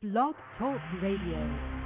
Blog Talk Radio.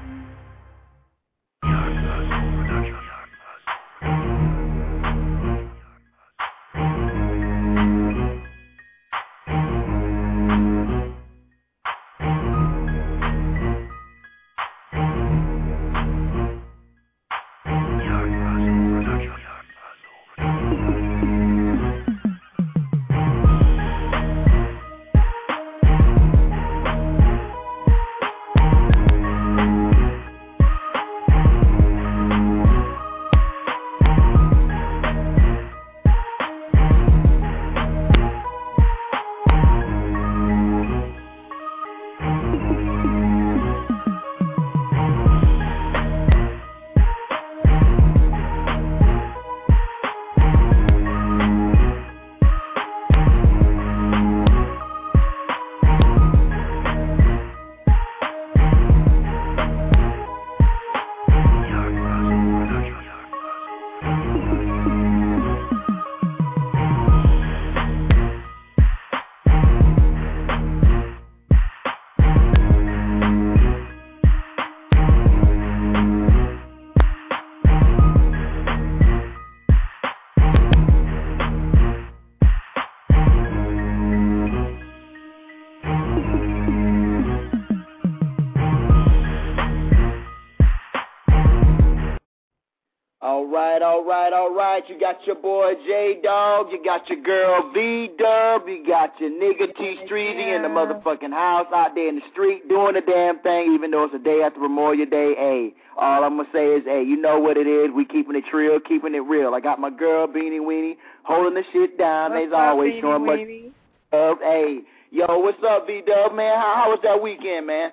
All right. You got your boy J-Dog, you got your girl V-Dub, you got your nigga T-Streezy in the motherfucking house out there in the street doing the damn thing, even though it's a day after Memorial Day. Hey, all I'm gonna say is, hey, you know what it is. We keeping it trill, keeping it real. I got my girl Beanie Weenie holding the shit down. They's always showing much love. Hey, yo, what's up, V-Dub, man? How was that weekend, man?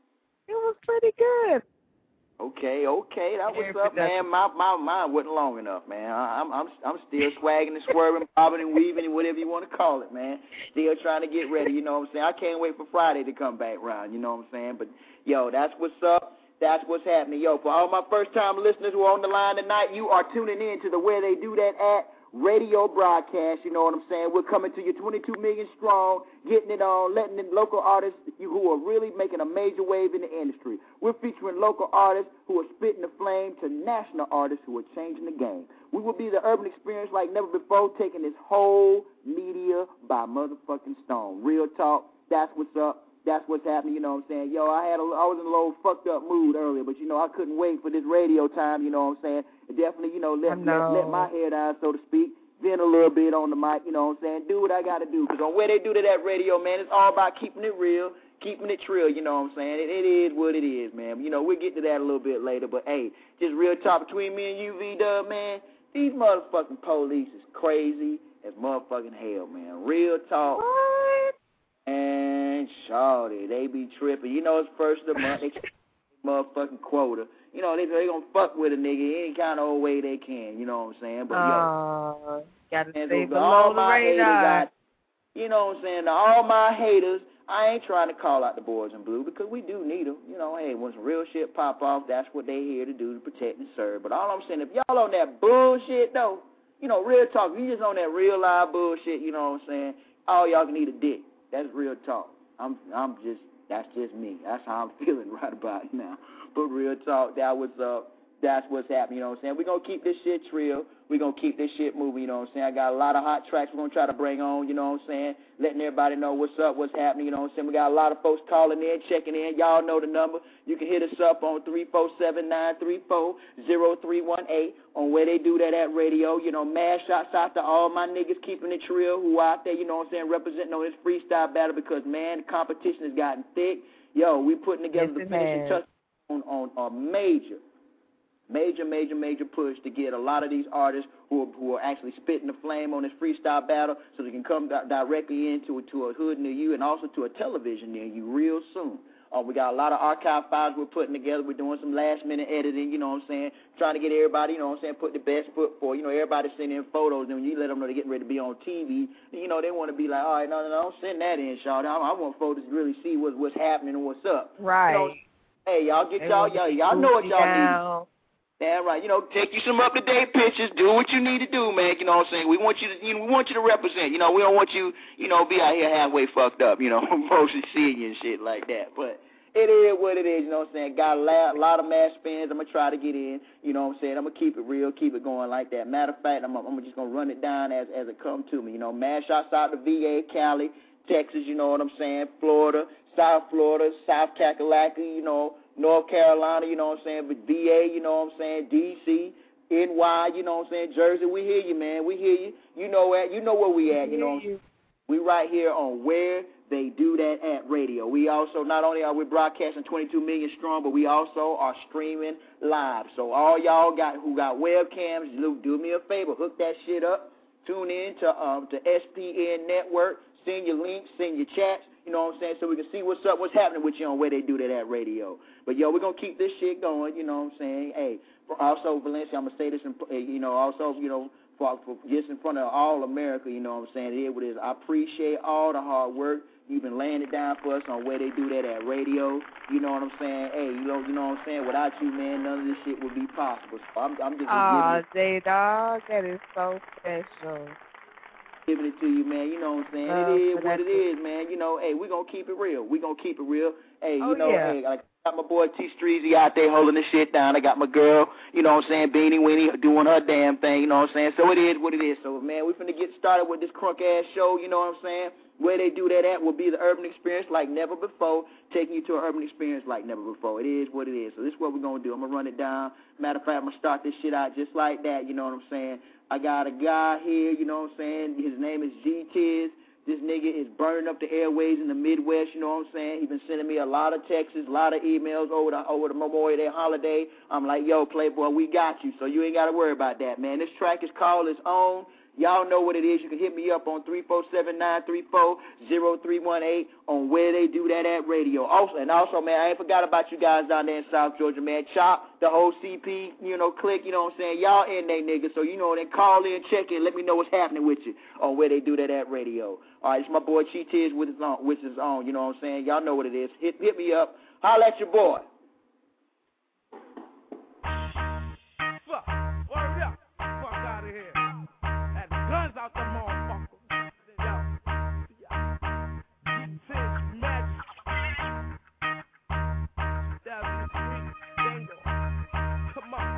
It was pretty good. Okay, that was up, man. My mind wasn't long enough, man. I'm still swagging and swerving, bobbing and weaving, and whatever you want to call it, man. Still trying to get ready, you know what I'm saying? I can't wait for Friday to come back around, you know what I'm saying? But, yo, that's what's up. That's what's happening. Yo, for all my first-time listeners who are on the line tonight, you are tuning in to the Where They Do That At radio broadcast, you know what I'm saying? We're coming to you 22 million strong, getting it on, letting in local artists who are really making a major wave in the industry. We're featuring local artists who are spitting the flame to national artists who are changing the game. We will be the urban experience like never before, taking this whole media by motherfucking storm. Real talk, that's what's up. That's what's happening, you know what I'm saying? Yo, I was in a little fucked up mood earlier, but, you know, I couldn't wait for this radio time, you know what I'm saying? Definitely, you know, let my hair down, so to speak, vent a little bit on the mic, you know what I'm saying? Do what I got to do, because on Where They Do That radio, man, it's all about keeping it real, keeping it trill, you know what I'm saying? It is what it is, man. You know, we'll get to that a little bit later, but, hey, just real talk between me and you, V-Dub, man, these motherfucking police is crazy as motherfucking hell, man. Real talk. What? And shawty, they be tripping. You know, it's first of the month. They motherfucking quota. You know, they gonna fuck with a nigga any kind of old way they can. You know what I'm saying? But yo, gotta and stay so below the radar. You know what I'm saying? To all my haters, I ain't trying to call out the boys in blue because we do need them. You know, hey, when some real shit pop off, that's what they here to do, to protect and serve. But all I'm saying, if y'all on that bullshit though, you know, real talk, you just on that real live bullshit. You know what I'm saying? All y'all can eat a dick. That's real talk. That's just me. That's how I'm feeling right about now. But real talk, that's what's happening, you know what I'm saying? We're going to keep this shit trill. We're going to keep this shit moving, you know what I'm saying? I got a lot of hot tracks we're going to try to bring on, you know what I'm saying? Letting everybody know what's up, what's happening, you know what I'm saying? We got a lot of folks calling in, checking in. Y'all know the number. You can hit us up on 347-934-0318 on Where They Do That At radio. You know, mad shouts out to all my niggas keeping it trill who out there, you know what I'm saying, representing on this freestyle battle because, man, the competition has gotten thick. Yo, we putting together the finishing touch on a major push to get a lot of these artists who are actually spitting the flame on this freestyle battle so they can come directly into a hood near you and also to a television near you real soon. We got a lot of archive files we're putting together. We're doing some last-minute editing, you know what I'm saying, trying to get everybody, you know what I'm saying, put the best foot forward. You know, everybody sending in photos, and when you let them know they're getting ready to be on TV, you know, they want to be like, all right, no, don't send that in, Sean. I want folks to really see what's happening and what's up. Right. You know, hey, y'all get y'all know what y'all need. Damn right. You know, take you some up-to-date pictures. Do what you need to do, man. You know what I'm saying? We want you to represent. You know, we don't want you, you know, be out here halfway fucked up, you know, mostly seeing you and shit like that. But, It is what it is, you know what I'm saying? Got a lot of mass fans. I'm going to try to get in, you know what I'm saying? I'm going to keep it real, keep it going like that. Matter of fact, I'm just going to run it down as it comes to me. You know, mass shouts out to VA, Cali, Texas, you know what I'm saying? Florida, South Kakalaki, you know, North Carolina, you know what I'm saying? But VA, you know what I'm saying? DC, NY, you know what I'm saying? Jersey, we hear you, man. We hear you. You know where we at, you know what I'm saying? We right here on Where They Do That at Radio. We also, not only are we broadcasting 22 million strong, but we also are streaming live. So all y'all who got webcams, do me a favor, hook that shit up. Tune in to SPN Network. Send your links, send your chats, you know what I'm saying, so we can see what's up, what's happening with you on Where They Do That at Radio. But, yo, we're going to keep this shit going, you know what I'm saying. Hey, also, Valencia, I'm going to say this, you know, also, you know, for just in front of all America, you know what I'm saying, it is. I appreciate all the hard work. You've been laying it down for us on Where They Do That at Radio. You know what I'm saying? Hey, you know what I'm saying? Without you, man, none of this shit would be possible. So I'm just J-Dog, that is so special. Giving it to you, man. You know what I'm saying? It is what it is, man. You know, hey, we're going to keep it real. We're going to keep it real. Hey, you know, hey, I got my boy T Streezy out there holding this shit down. I got my girl, you know what I'm saying, Beanie Winnie doing her damn thing, you know what I'm saying? So it is what it is. So, man, we're finna get started with this crunk-ass show, you know what I'm saying? Where They Do That at will be the urban experience like never before, taking you to an urban experience like never before. It is what it is. So this is what we're going to do. I'm going to run it down. Matter of fact, I'm going to start this shit out just like that, you know what I'm saying? I got a guy here, you know what I'm saying? His name is G-Tiz. This nigga is burning up the airways in the Midwest, you know what I'm saying? He's been sending me a lot of texts, a lot of emails over the Memorial Day holiday. I'm like, yo, Playboy, we got you, so you ain't got to worry about that, man. This track is called It's On. Y'all know what it is. You can hit me up on 347-934-0318 on Where They Do That at Radio. Also, man, I ain't forgot about you guys down there in South Georgia, man. Chop, the whole CP, you know, click, you know what I'm saying? Y'all in they niggas, so, you know, then call in, check in, let me know what's happening with you on Where They Do That at Radio. All right, it's my boy Cheetiz with his own, you know what I'm saying? Y'all know what it is. Hit me up. Holla at your boy. Fuck. Word up. Fuck out of here. Guns out the motherfucker. Yo. G-Tiz, Magic. W3, Dango. Come on.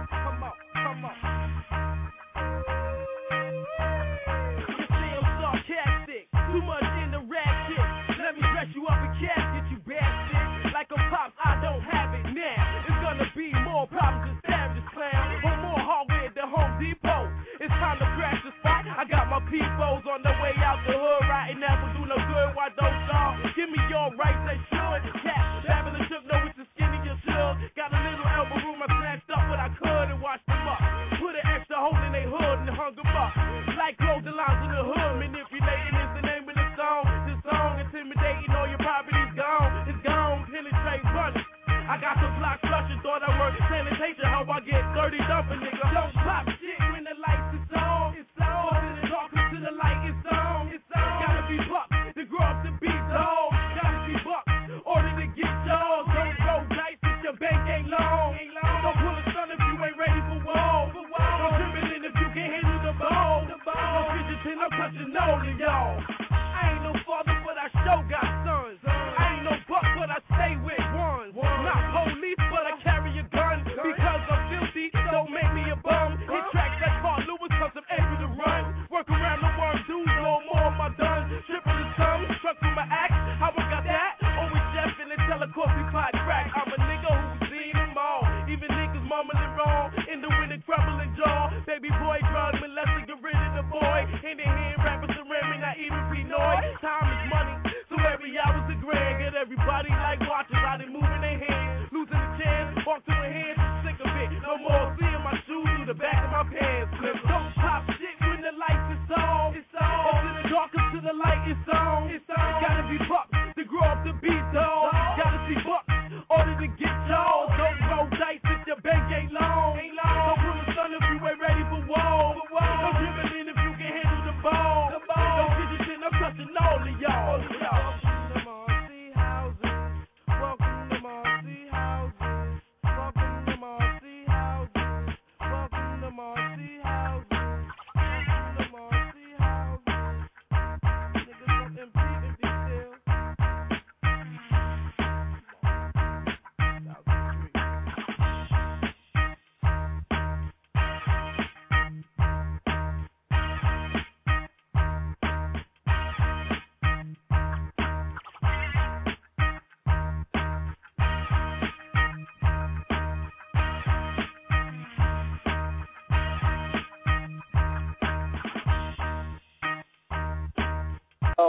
You say I'm sarcastic. Too much in the rap shit. Let me dress you up in casket, you bastard. Like a pop, I don't have it now. It's gonna be more problems than savages, clown. Or more hardware than Home Depot. It's time to crash the spot. I got my peoples on the way out the hood, riding never do no good. Why don't y'all give me your rights? They should. Cat, Babylon shook, know it's the skinny you should. Got a little elbow room, I snatched up what I could and washed them up. Put an extra hole in they hood and hung them up. Like closing lines in the hood, manipulating is the name of the song. This song intimidating, all your property's gone. It's gone, penetrate running. I got the block flushing, thought I worked sanitation. How I get 30 dumping, nigga. Don't pop shit when the lights is on. It's on. To the darkness to the light, it's on. It's on. Gotta be bucked to grow up to be dog. Gotta be bucked, order to get yours. Don't roll dice if your bank ain't long. Don't pull a stun if you ain't ready for war. Don't dribble in if you can't handle the ball. Don't fidget I'm touching all of y'all. I ain't no father, but I sure got sons. I ain't no buck, but I stay with ones. Not police, but I carry a gun. Because I'm filthy, don't make me a bum. Hit tracks like Carl Lewis, cause I'm able to run. Work around the worm, dudes, no more of my done. Triple the sum, struck through my axe. How I got that? Always Jeff in the coffee pot crack. I'm a nigga who's seen them all. Even niggas mumbling wrong. In the winter, crumbling jaw. Baby boy, drug molesting, get rid of the boy. In the hand, rappers surround me, not even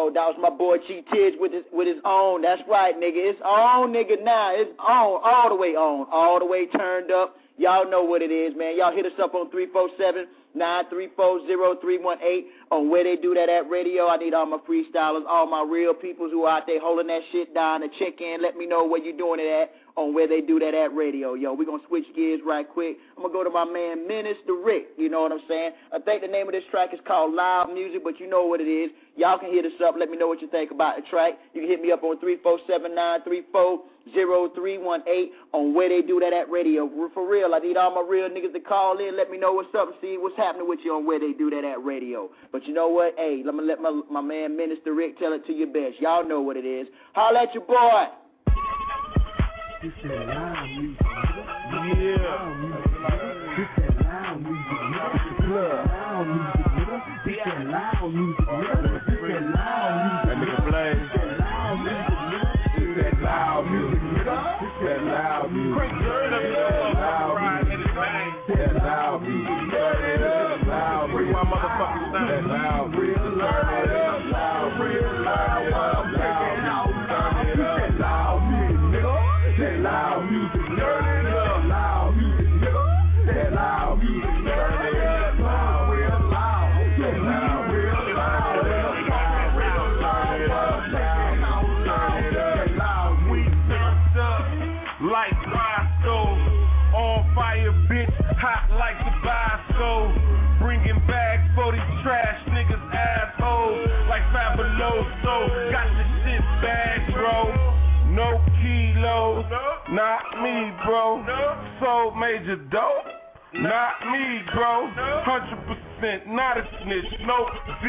Yo, that was my boy Cheat Tidge with his own. That's right, nigga. It's on, nigga, now. It's on, all the way on, all the way turned up. Y'all know what it is, man. Y'all hit us up on 347-934-0318 on Where They Do That at Radio. I need all my freestylers, all my real peoples who are out there holding that shit down to check in. Let me know where you doing it at on Where They Do That at Radio. Yo, we're going to switch gears right quick. I'm going to go to my man, Minister Rick. You know what I'm saying? I think the name of this track is called Loud Music, but you know what it is. Y'all can hit us up. Let me know what you think about the track. You can hit me up on 347-934-0318 on Where They Do That at Radio. For real, I need all my real niggas to call in. Let me know what's up and see what's happening with you on Where They Do That at Radio. But you know what? Hey, let me let my man, Minister Rick, tell it to you best. Y'all know what it is. Holla at your boy. This is loud music. Yeah. Loud music. This is loud music. Loud music. This is loud music. This is loud music. That nigga Blaze. This is loud music. This is loud music. This is loud music. This is loud music. This is loud music. This is loud. Bring my motherfucking son. That loud. Real loud. Loud. Real loud. Loud. That loud music, nigga. That loud music, nigga. That loud music, nigga. That loud, real loud. That loud, real loud. That loud, we turned up like Roscoe. On fire, bitch, hot like the Bosco. Bringing bags for these trash niggas, assholes. Like Fabuloso. Got the shit bad, bro. No kilos, not me, bro. So major dope, not me, bro. 100% not a snitch, no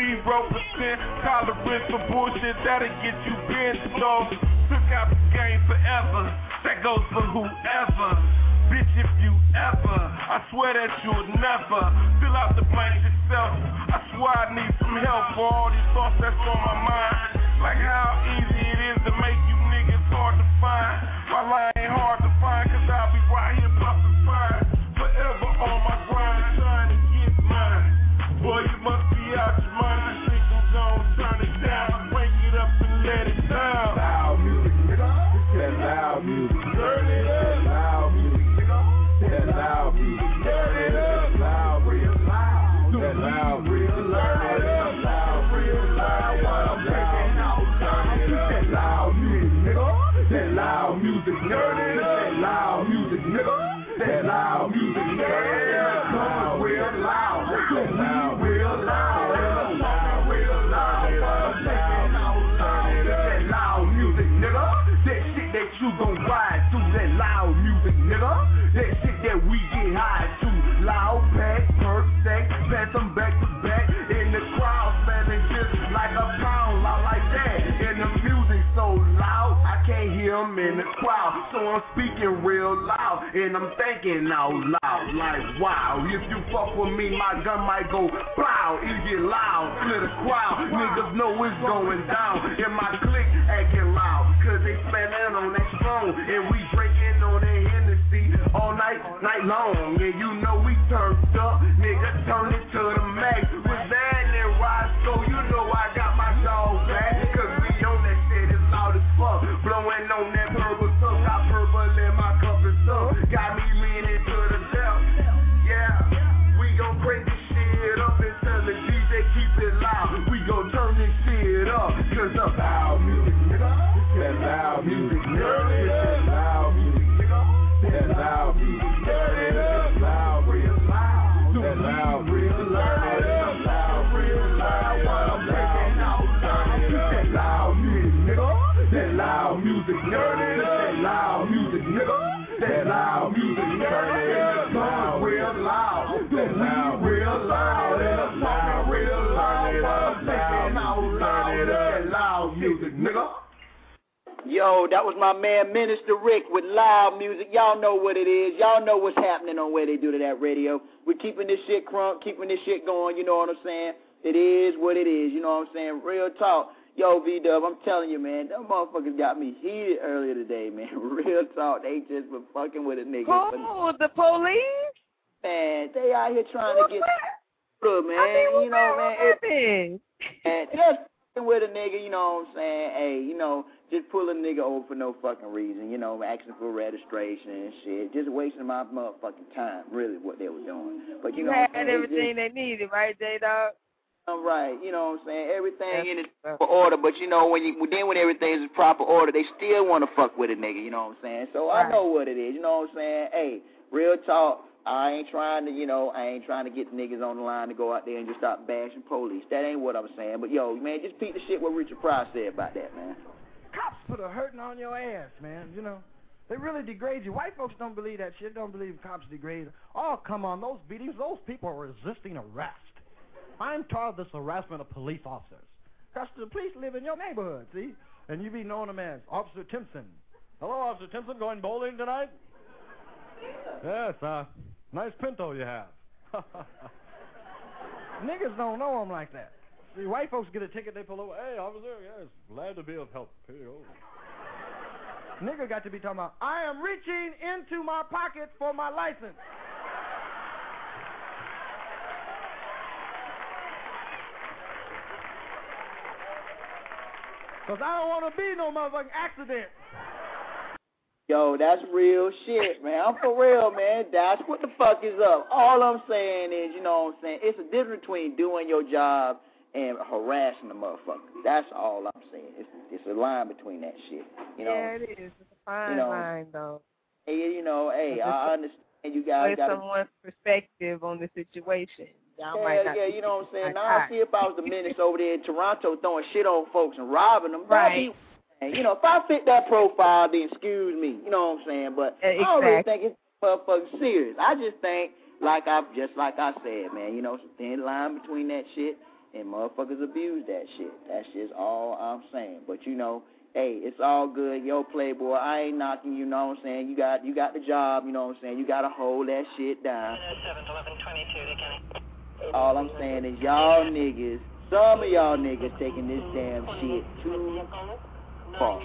0% tolerance for bullshit that'll get you bent, dog. Took out the game forever, that goes for whoever. Bitch, if you ever, I swear that you'll never fill out the blank yourself. I swear I need some help for all these thoughts that's on my mind. Like how easy it is to make you niggas hard to find. While I ain't hard to find, cause I'll be right here poppin' fine. Forever on my grind, trying to get mine. Boy, you must be out your mind. I think I'm gonna turn it down. Break it up and let it down. Loud music, nigga. That loud music. Turn it up. Loud music. That loud music, turn it up, loud, real loud. That loud, real loud. That loud, real loud. While I'm breaking out, turn it up. That loud music, nigga. That loud music, turn it up. That loud music, nigga. That loud music, turn it up. Loud, real loud. That loud, real loud. That loud, real loud. While I'm breaking out, turn it up. That loud music, nigga. That shit that you gon' ride through. That loud music, nigga. That shit that we get high to. Loud pack, perk sex, pass them back to back. In the crowd, smelling just like a pound. Loud like that. And the music so loud, I can't hear them in the crowd. So I'm speaking real loud, and I'm thinking out loud. Like, wow, if you fuck with me, my gun might go plow. It get loud, clear the crowd. Niggas know it's going down. And my clique acting loud, cause they spelling on that phone. And we drinking on that Hennessy all night long, and you know we turned up, nigga, turn it to the max. With Van and Roscoe, you know I got my dog back, cause we on that shit, it's loud as fuck. Blowing on that purple stuff, got purple in my cup and stuff. Got me leaning to the left, yeah. We gon' crank this shit up and tell the DJ keep it loud. We gon' turn this shit up, cause the loud music, nigga. That loud music, nigga. That loud music. That loud music, turn it up, loud, real loud. That loud, real loud. That loud, real loud. While I'm breaking out, turn it up. That loud music, nigga. That loud music, turn it up. That loud music, nigga. That loud music, turn it up, loud, real loud. That loud, real loud. That loud, real loud. While I'm breaking out, turn it up. That loud music, nigga. Yo, that was my man, Minister Rick, with Loud Music. Y'all know what it is. Y'all know what's happening on Where They Do That Radio. We're keeping this shit crunk, keeping this shit going, you know what I'm saying? It is what it is, you know what I'm saying? Real talk. Yo, V-Dub, I'm telling you, man, them motherfuckers got me heated earlier today, man. Real talk. They just been fucking with a nigga. Oh, the police? Man, they out here trying to get good, man. I mean, you know, man. Happened? And just with a nigga, you know what I'm saying? Hey, you know, just pull a nigga over for no fucking reason, you know, asking for registration and shit. Just wasting my motherfucking time, really, what they were doing. But you know what I'm saying? Had everything they needed, right, J-Dog? Right, you know what I'm saying? Everything in its proper order, but you know, when everything is in proper order, they still want to fuck with a nigga, you know what I'm saying? So I know what it is, you know what I'm saying? Hey, real talk, I ain't trying to get the niggas on the line to go out there and just start bashing police. That ain't what I'm saying. But yo, man, just peep the shit what Richard Pryor said about that, man. Cops put a hurting on your ass, man, you know. They really degrade you. White folks don't believe that shit, don't believe cops degrade. Oh, come on, those beatings, those people are resisting arrest. I'm tired of this harassment of police officers. Because the police live in your neighborhood, see? And you be knowing them as Officer Timpson. Hello, Officer Timpson, going bowling tonight? Yes, nice Pinto you have. Niggas don't know them like that. See, white folks get a ticket, they pull over. Hey, officer, yes, glad to be of help. Here you go. Nigga got to be talking about, I am reaching into my pocket for my license. Because I don't want to be no motherfucking accident. Yo, that's real shit, man. I'm for real, man. That's what the fuck is up. All I'm saying is, you know what I'm saying, it's a difference between doing your job and harassing the motherfucker. That's all I'm saying. It's a line between that shit. You know? Yeah, it is. It's a fine line, though. Hey, you know, hey, I understand you guys got someone's perspective on the situation. Yeah, you know what I'm saying? Now, see if I was the menace over there in Toronto throwing shit on folks and robbing them. Right. You know, if I fit that profile, then excuse me. You know what I'm saying? But I don't really think it's motherfucking serious. I just think, like I said, man, you know, some thin line between that shit and motherfuckers abuse that shit. That's just all I'm saying. But, you know, hey, it's all good. Yo, Playboy, I ain't knocking you, know what I'm saying? You got the job, you know what I'm saying? You got to hold that shit down. All I'm saying is y'all niggas, some of y'all niggas taking this damn shit too far.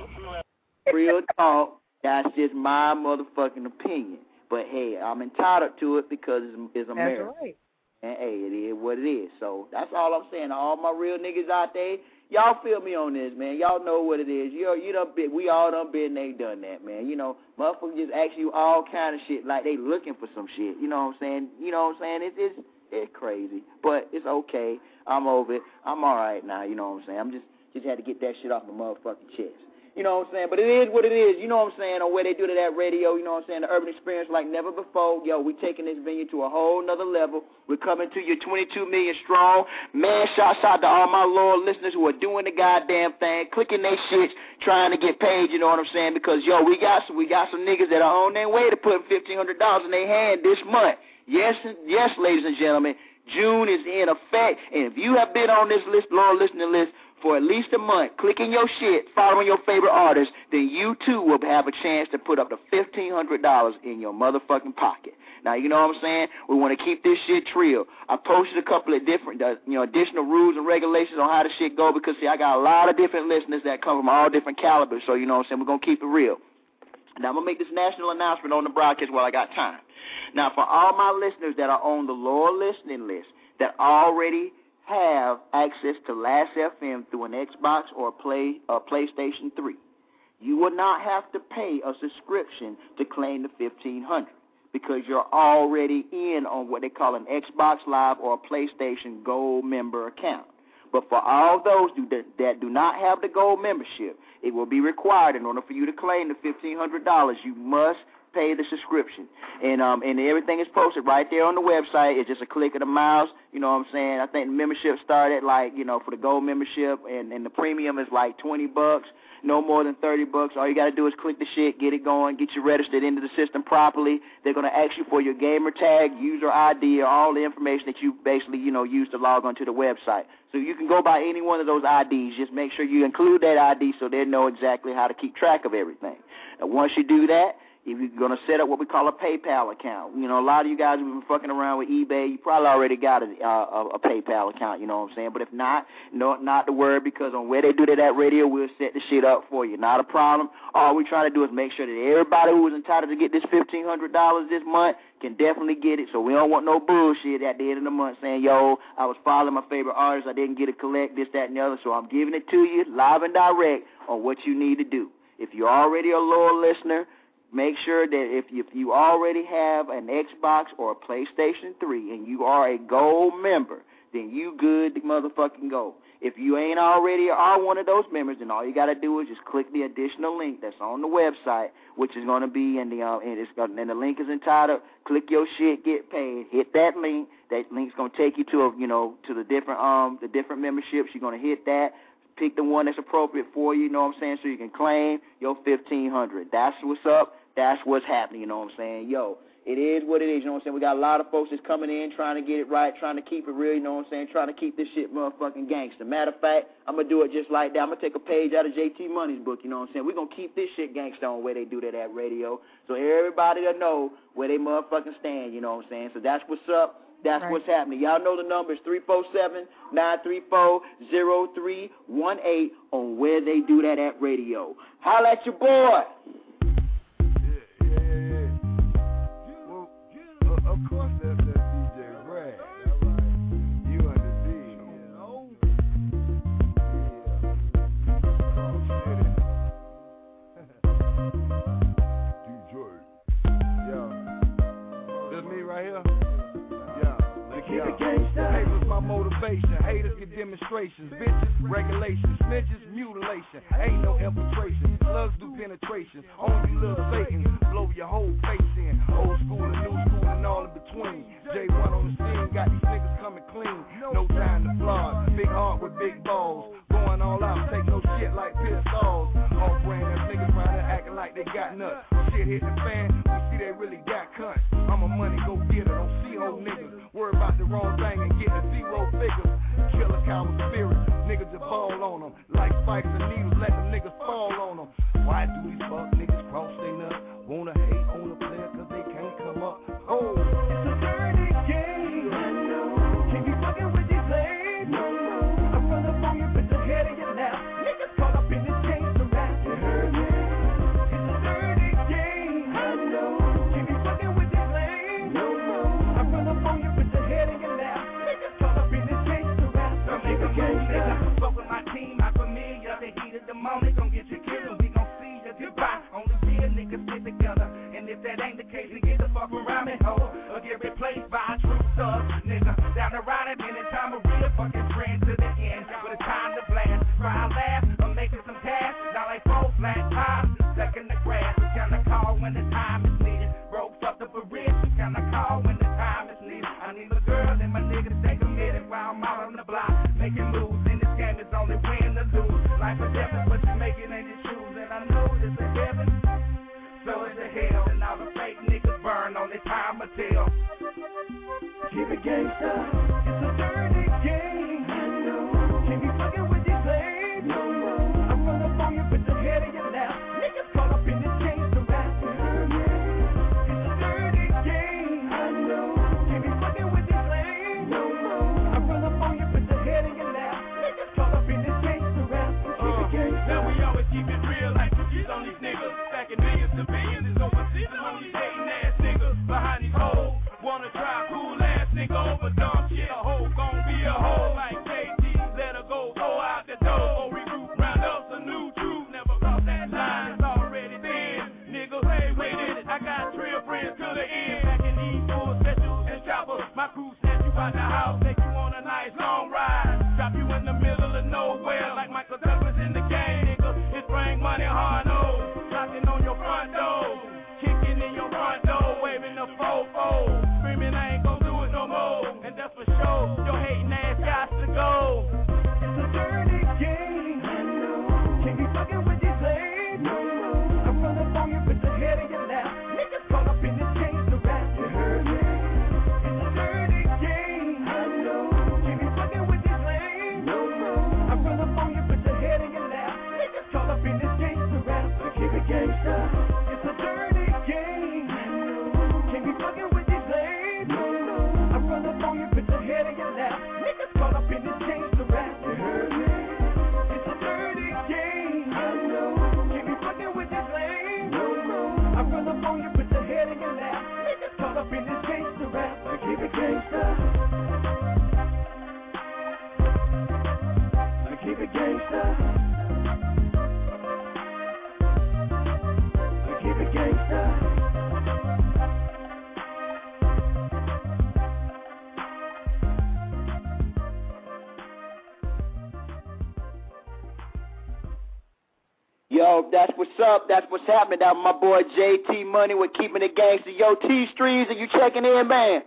Real talk, that's just my motherfucking opinion. But, hey, I'm entitled to it because it's America. That's right. And, hey, it is what it is. So that's all I'm saying. All my real niggas out there, y'all feel me on this, man. Y'all know what it is. We all done been they done that, man. You know, motherfuckers just ask you all kind of shit like they looking for some shit. You know what I'm saying? You know what I'm saying? It's crazy, but it's okay. I'm over it. I'm all right now. You know what I'm saying? I'm just had to get that shit off my motherfucking chest. You know what I'm saying? But it is what it is. You know what I'm saying? On where they do to that radio, you know what I'm saying? The urban experience like never before. Yo, we taking this venue to a whole nother level. We're coming to you 22 million strong. Man, shouts out to all my loyal listeners who are doing the goddamn thing, clicking their shit, trying to get paid, you know what I'm saying? Because, yo, we got some niggas that are on their way to putting $1,500 in their hand this month. Yes, ladies and gentlemen, June is in effect. And if you have been on this list, loyal listening list, for at least a month, clicking your shit, following your favorite artists, then you too will have a chance to put up to $1,500 in your motherfucking pocket. Now, you know what I'm saying? We want to keep this shit trill. I posted a couple of different, additional rules and regulations on how the shit go because, see, I got a lot of different listeners that come from all different calibers, so, you know what I'm saying, we're going to keep it real. Now, I'm going to make this national announcement on the broadcast while I got time. Now, for all my listeners that are on the loyal listening list that already have access to Last FM through an Xbox or PlayStation 3, you will not have to pay a subscription to claim the $1,500 because you're already in on what they call an Xbox Live or a PlayStation Gold member account. But for all those that do not have the Gold membership, it will be required in order for you to claim the $1,500. You must pay the subscription. And everything is posted right there on the website. It's just a click of the mouse. You know what I'm saying? I think the membership started for the Gold membership, and the premium is like $20, no more than $30. All you got to do is click the shit, get it going, get you registered into the system properly. They're going to ask you for your gamer tag, user ID, or all the information that you basically, use to log onto the website. So you can go by any one of those IDs. Just make sure you include that ID so they know exactly how to keep track of everything. And once you do that, if you're going to set up what we call a PayPal account. You know, a lot of you guys have been fucking around with eBay. You probably already got a PayPal account, you know what I'm saying? But if not, not to worry, because on Where They Do That at Radio, we'll set the shit up for you. Not a problem. All we try to do is make sure that everybody who is entitled to get this $1,500 this month can definitely get it. So we don't want no bullshit at the end of the month saying, yo, I was following my favorite artist, I didn't get a collect, this, that, and the other. So I'm giving it to you live and direct on what you need to do. If you're already a loyal listener, make sure that if you already have an Xbox or a PlayStation 3 and you are a gold member, then you good to motherfucking go. If you ain't already are one of those members, then all you got to do is just click the additional link that's on the website, which is going to be in the and the link is entitled "Click Your Shit, Get Paid." Hit that link. That link's going to take you to to the different memberships. You're going to hit that. Pick the one that's appropriate for you. You know what I'm saying? So you can claim your $1,500. That's what's up. That's what's happening, you know what I'm saying? Yo, it is what it is, you know what I'm saying? We got a lot of folks that's coming in trying to get it right, trying to keep it real, you know what I'm saying? Trying to keep this shit motherfucking gangster. Matter of fact, I'm going to do it just like that. I'm going to take a page out of JT Money's book, you know what I'm saying? We're going to keep this shit gangster on Where They Do That at Radio, so everybody will know where they motherfucking stand, you know what I'm saying? So that's what's up. That's right. What's happening. Y'all know the number is 347-934-0318 on Where They Do That at Radio. Holla at your boy. Of course that's DJ Brad. All right. You understand. DJ. Yo. This me right here? Yeah. Keep it gangsta. Haters my motivation. Haters get demonstrations. Bitches, regulations. Snitches, mutilation. Ain't no infiltration. Slugs do penetration. Only little Satan. Blow your whole face in. Old school and new school and all in between. J1 on the scene. Got these niggas coming clean. No time to flaunt. Big heart with big balls. Going all out. Take no shit like pistols. Off brand ass niggas round here acting like they got nuts. Shit hit the fan. We see they really got cunts. I'm a money go getter. Don't see old niggas. Worry about the wrong thing and get the zero figures. Killer coward spirit, niggas just ball on them. Like spikes and needles, let them niggas fall on them. Why do these fuck niggas cross they nuts? Wanna hate on a player cause they can't come up. Oh, it's a dirty game. I know. Can't be fucking with these lanes. No. I'm run up on you, put the head in your lap. Niggas caught up in this game, the rap. You heard me? It's a dirty game. I know. Can't be fucking with these lanes. No. I'm run up on you, put the head in your lap. Niggas caught up in this game, the rap. Some niggas niggas fuck with my team, I'm familiar. The heat of the moment gon' get you killed. We gon' see you goodbye. On the real niggas stick together. And if that ain't the case, then get the fuck around me, ho. Or get replaced by a true thug, nigga. Down the ride at any time, a real fucking friend to the end. But it's time to blast, try laugh, I'm making some cash. Now like 4 flat tires, second the grass. We kinda call when the time is needed. Broke fucked up a wrist, we kinda call when the time is needed. I need a girl and my niggas stay committed while I'm out on the block. Making moves in this game is only win or lose. Life or death is what you making and you choose. And I know this is heaven, so it's a hell. And all the fake niggas burn on this time of tell. Keep it gangsta, it's a dirty game. I know. Can't be fucking with these lanes. No. I'm run up on you, put the head in your lap. Niggas caught up in this game, the rap. You heard me? It's a dirty game. I know. Can't be fucking with these lanes. No. I'm run up on you, put the head in your lap. Niggas caught up in this game, the rap. Keep it gangsta. Now we always keep it real like cookies on these niggas. Stacking millions to billions is overseas on these hating ass niggas. Behind these hoes, wanna try cool ass nigga over dumb shit. A hoe gon' be a hoe like KD. Let her go out the door. Or regroup, round up some new truth. Never cross that line, it's already thin. Nigga, hey, wait a minute, I got trail friends to the end. Back in these full specials and choppers. My crew snatch you out the house, take you on a nice long ride. Drop you in the middle of nowhere like Michael Douglas in the game, nigga. It's bring money hard, no. Knocking on your front door. Kicking in your front door, waving the fofo. Screaming I ain't gon' do it no more. And that's for sure, your hating ass got to go. It's a dirty game. I know. Can't be fucking with these lanes. No. I'm run up on you, put the head in your lap. Niggas caught up in this game, the rap. You heard me? It's a dirty game. I know. singing now. Niggas caught up in this gangster rap. I keep it gangster. I keep it gangster. I keep it gangster. Yo, that's what's up. That's what's happening. That was my boy JT Money with Keeping It Gangster. Yo, T-Streets, are you checking in, man?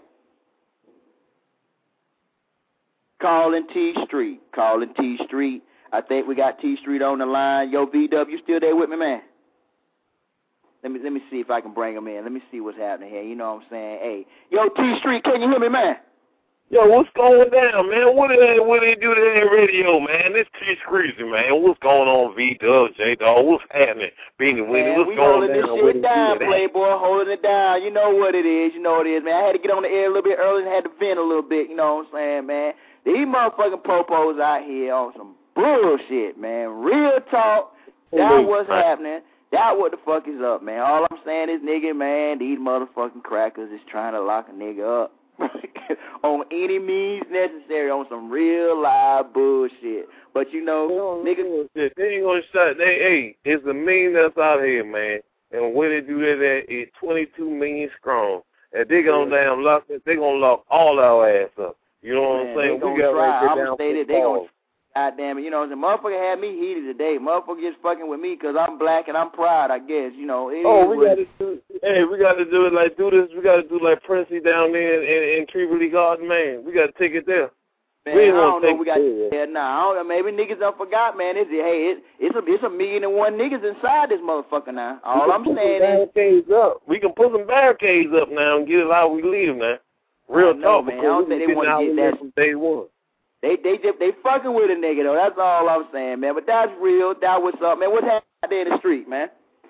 Calling T-Street. Calling T-Street. I think we got T-Street on the line. Yo, VW, you still there with me, man? Let me see if I can bring him in. Let me see what's happening here. You know what I'm saying? Hey, yo, T-Street, can you hear me, man? Yo, what's going down, man? What they do to that radio, man? This T Crazy, man. What's going on, V-Dub, J-Dog? What's happening? Beanie Weenie, what's going down? We holding this shit down, Playboy, holding it down. You know what it is. You know what it is, man. I had to get on the air a little bit early and had to vent a little bit. You know what I'm saying, man? These motherfucking popos out here on some bullshit, man. Real talk. That's what's happening. That what the fuck is up, man. All I'm saying is, nigga, man, these motherfucking crackers is trying to lock a nigga up. On any means necessary, on some real live bullshit. But you know, niggas, they ain't gonna shut. Hey, it's the mean that's out here, man. And when they do that, it's 22 million strong. And they gonna damn lock it. They gonna lock all our ass up. You know what I'm saying? We got right. I'm gonna say that they gonna. God damn it, you know, the motherfucker had me heated today. Motherfucker just fucking with me because I'm black and I'm proud, I guess. You know. We gotta do it like We gotta do like Princey down there in Tree Garden, man. We gotta take it there. Man, I don't know. We got I don't know. Maybe niggas done forgot, man. It's a 1,000,001 niggas inside this motherfucker now. All I'm saying is we can put some barricades up now and get it how we leave now. Real talk, man. I don't think they want to get that from day one. They fucking with a nigga though. That's all I'm saying, man. But that's real. That what's up, man. What's happening out there in the street, man?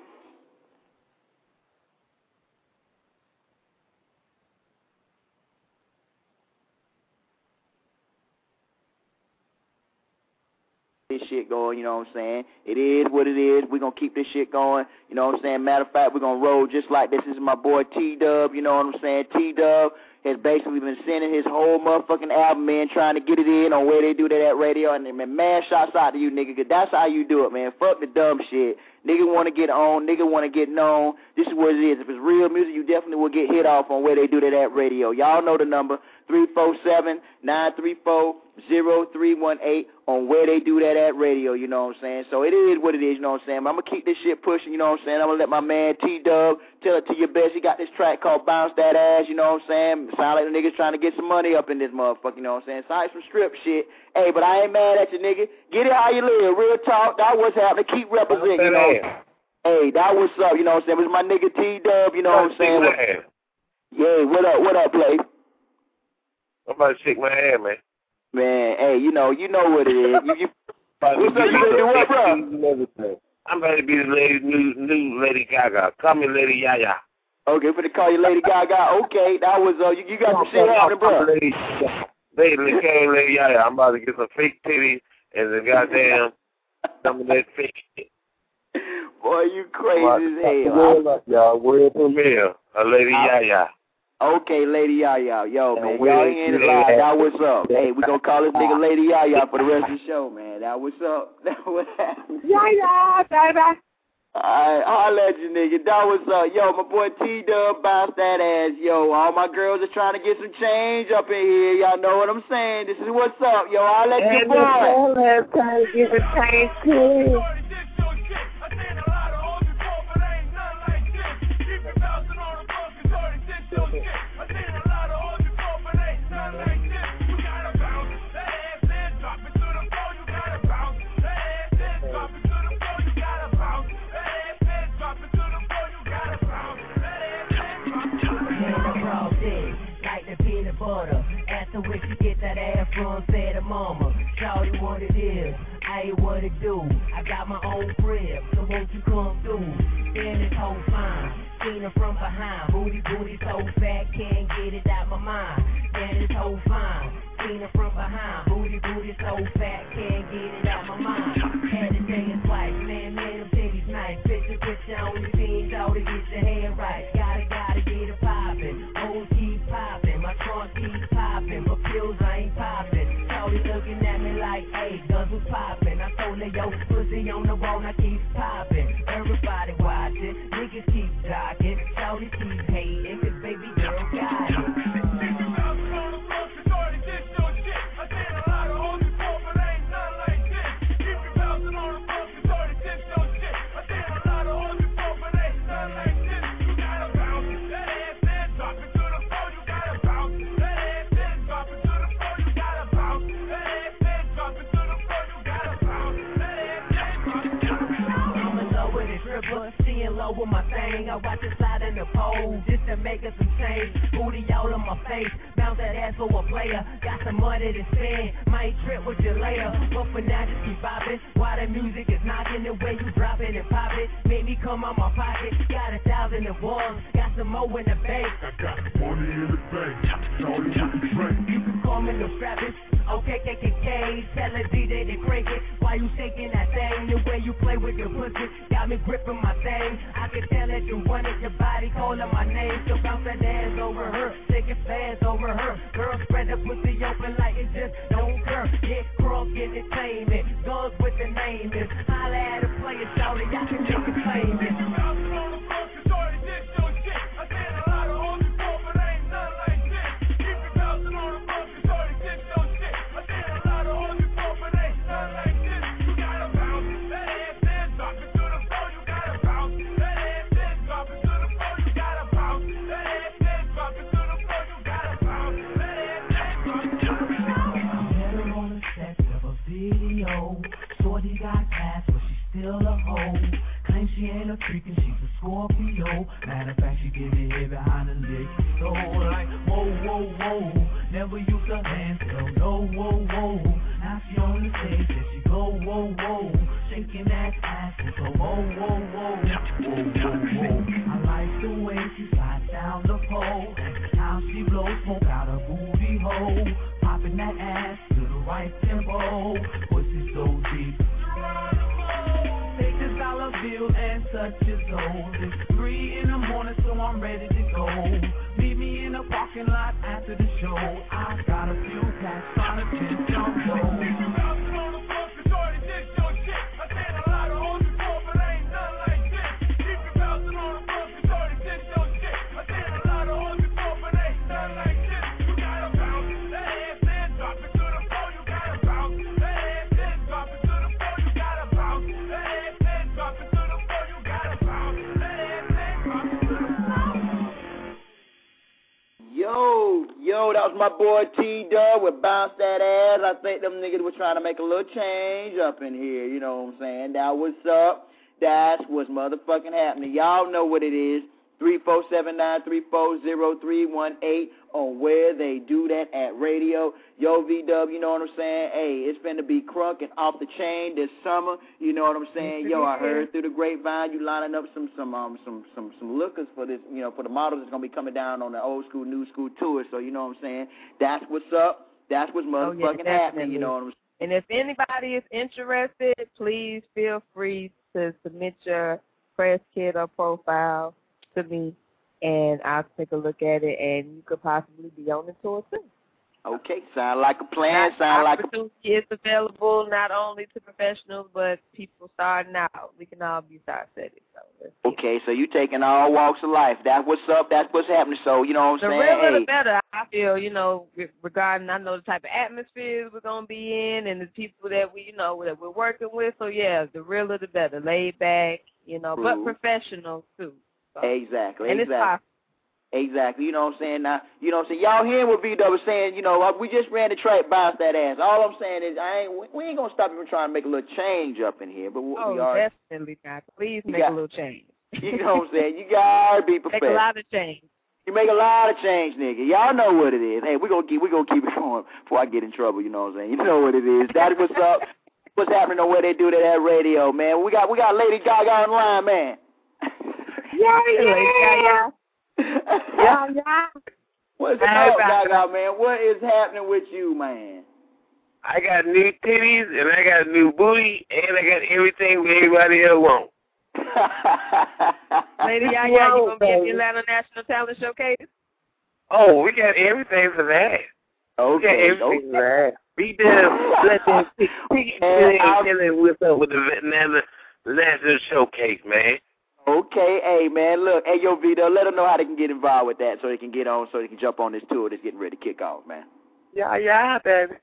This shit going, you know what I'm saying? It is what it is. We're going to keep this shit going, you know what I'm saying? Matter of fact, we're going to roll just like this. This is my boy T-Dub, you know what I'm saying? T-Dub has basically been sending his whole motherfucking album in, trying to get it in on where they do that at radio. And man, shouts out to you, nigga, because that's how you do it, man. Fuck the dumb shit. Nigga want to get on. Nigga want to get known. This is what it is. If it's real music, you definitely will get hit off on where they do that at radio. Y'all know the number, 347-934-0318 on where they do that at radio, you know what I'm saying? So it is what it is, you know what I'm saying? But I'm going to keep this shit pushing, you know what I'm saying? I'm going to let my man T-Dub tell it to your best. He got this track called Bounce That Ass, you know what I'm saying? Sound like the niggas trying to get some money up in this motherfucker, you know what I'm saying? Sound like some strip shit. Hey, but I ain't mad at you, nigga. Get it how you live. Real talk. That what's happening. Keep representing, you know. Hey, that what's up, you know what I'm saying? It was my nigga T-Dub, you know what I'm saying? Yeah, what up, play? I'm about to shake my hand, man. Man, hey, you know what it is. What's up, you gonna do what, bro? I'm about to be the new Lady Gaga. Call me Lady Yaya. Okay, for to call you Lady Gaga. Okay, that was, you got some shit happening, bro. Lady Yaya. I'm about to get some fake titties and the goddamn some of that fake shit. Boy, you crazy as hell. Y'all, world premiere, Lady Yaya. Okay, Lady Yaya. Yo, man, y'all ain't live. That what's up. Hey, we gonna call this nigga Lady Yaya for the rest of the show, man. That what's up. That what happened. Yaya, baby. Alright, I'll let you, nigga. That was yo, my boy T-Dub, bounce that ass. Yo, all my girls are trying to get some change up in here. Y'all know what I'm saying. This is what's up, yo. I'll let you, boy. And trying to get the change, too. Butter. After which you get that ass from, say to mama, show you what it is, I ain't what it do. I got my own crib, so won't you come through? Then this whole fine, seen her from behind, booty so fat, can't get it out my mind. Then this whole fine, seen her from behind, booty so fat, can't get it out my mind. Had to say it twice, man, them titties nice. Picture on the scene, go to get your head right. Gotta get looking at me like, hey, guns was poppin'. I told her, yo, pussy on the wall, now keep poppin'. Everybody watchin', niggas keep jockin', shawty keep hatin', 'cause baby girl got it. Seeing low with my thing, I watch it slide in the pole just to make us some change. Booty all on my face, bounce that ass for a player. Got some money to spend, might trip with you later. But for now, just keep bopping. While the music is knocking, the way you drop it and pop it, make me come out my pocket. Got 1,000 in ones, got some more in the bank. I got money in the bank, all you want to drink. You can call me the strapping. Okay, KKK, tell a DJ to crank it. While you shaking that thing, the way you play with your pussy, got me gripping my thing. I can tell that you wanted your body, calling my name. So bounce that ass over her, shake it fast over her. Girl, spread the pussy open like it just don't care. Get cross, get entertainment, guns with the name is. Holla at a player, shawty, I can make it famous. Shorty got class, but she's still a hoe. Claims she ain't a freak and she's a Scorpio. Matter of fact, she give me head behind the leg. So like, whoa, whoa, whoa. Never used her hands, so no, whoa, whoa. Now she on the stage, and she go, whoa, whoa. Shaking that ass, and so whoa, whoa, whoa. Whoa, whoa, whoa. I like the way she slides down the pole, and how she blows smoke out her booty hole. Popping that ass to the right tempo. Pussy so deep. Take this dollar bill and touch your soul. It's 3 in the morning, so I'm ready to go. Meet me in the parking lot after the show. I got a few packs trying to get some dough. Yo, that was my boy T-Dub with Bounce That Ass. I think them niggas were trying to make a little change up in here, you know what I'm saying? That what's up. That's what's motherfucking happening. Y'all know what it is. 347-934-0318 on where they do that at radio. Yo, V-Dub, you know what I'm saying? Hey, it's finna be crunk and off the chain this summer. You know what I'm saying? Yo, I heard through the grapevine you lining up some lookers for this, you know, for the models that's gonna be coming down on the old school, new school tour. So you know what I'm saying? That's what's up. That's what's motherfucking happening. You know what I'm saying? And if anybody is interested, please feel free to submit your press kit or profile to me, and I'll take a look at it, and you could possibly be on the tour too. Okay, sound like a plan. Opportunity is available not only to professionals but people starting out. We can all be star-setted. So okay, so you taking all walks of life. That's what's up. That's what's happening. So you know what I'm saying? The realer the better. I feel, you know, regarding I know the type of atmospheres we're gonna be in and the people that we, you know, that we're working with. So yeah, the realer the better. Laid back, you know, but professional too. So. Exactly. And it's possible. Exactly. You know what I'm saying? Now, you know what I'm saying? Y'all hearing what V-Dub was saying, you know, we just ran the track, Bounce That Ass. All I'm saying is we ain't going to stop you from trying to make a little change up in here. But we are. Definitely not. Please make a little change. You know what I'm saying? You got to be prepared. Make a lot of change. You make a lot of change, nigga. Y'all know what it is. Hey, we're gonna keep it going before I get in trouble, you know what I'm saying? You know what it is. That's what's up. What's happening on where they do that radio, man. We got Lady Gaga on the line, man. Yeah. What's up, Gaga, man? What is happening with you, man? I got new titties, and I got a new booty, and I got everything everybody else wants. Lady Yaya, you going to be at the Atlanta National Talent Showcase? Oh, we got everything for that. Okay. We got everything for that. Be there, let them pick it with the National Showcase, man. Okay, hey, man, look, hey, yo, Vito, let them know how they can get involved with that so they can get on, so they can jump on this tour that's getting ready to kick off, man. Yeah, baby.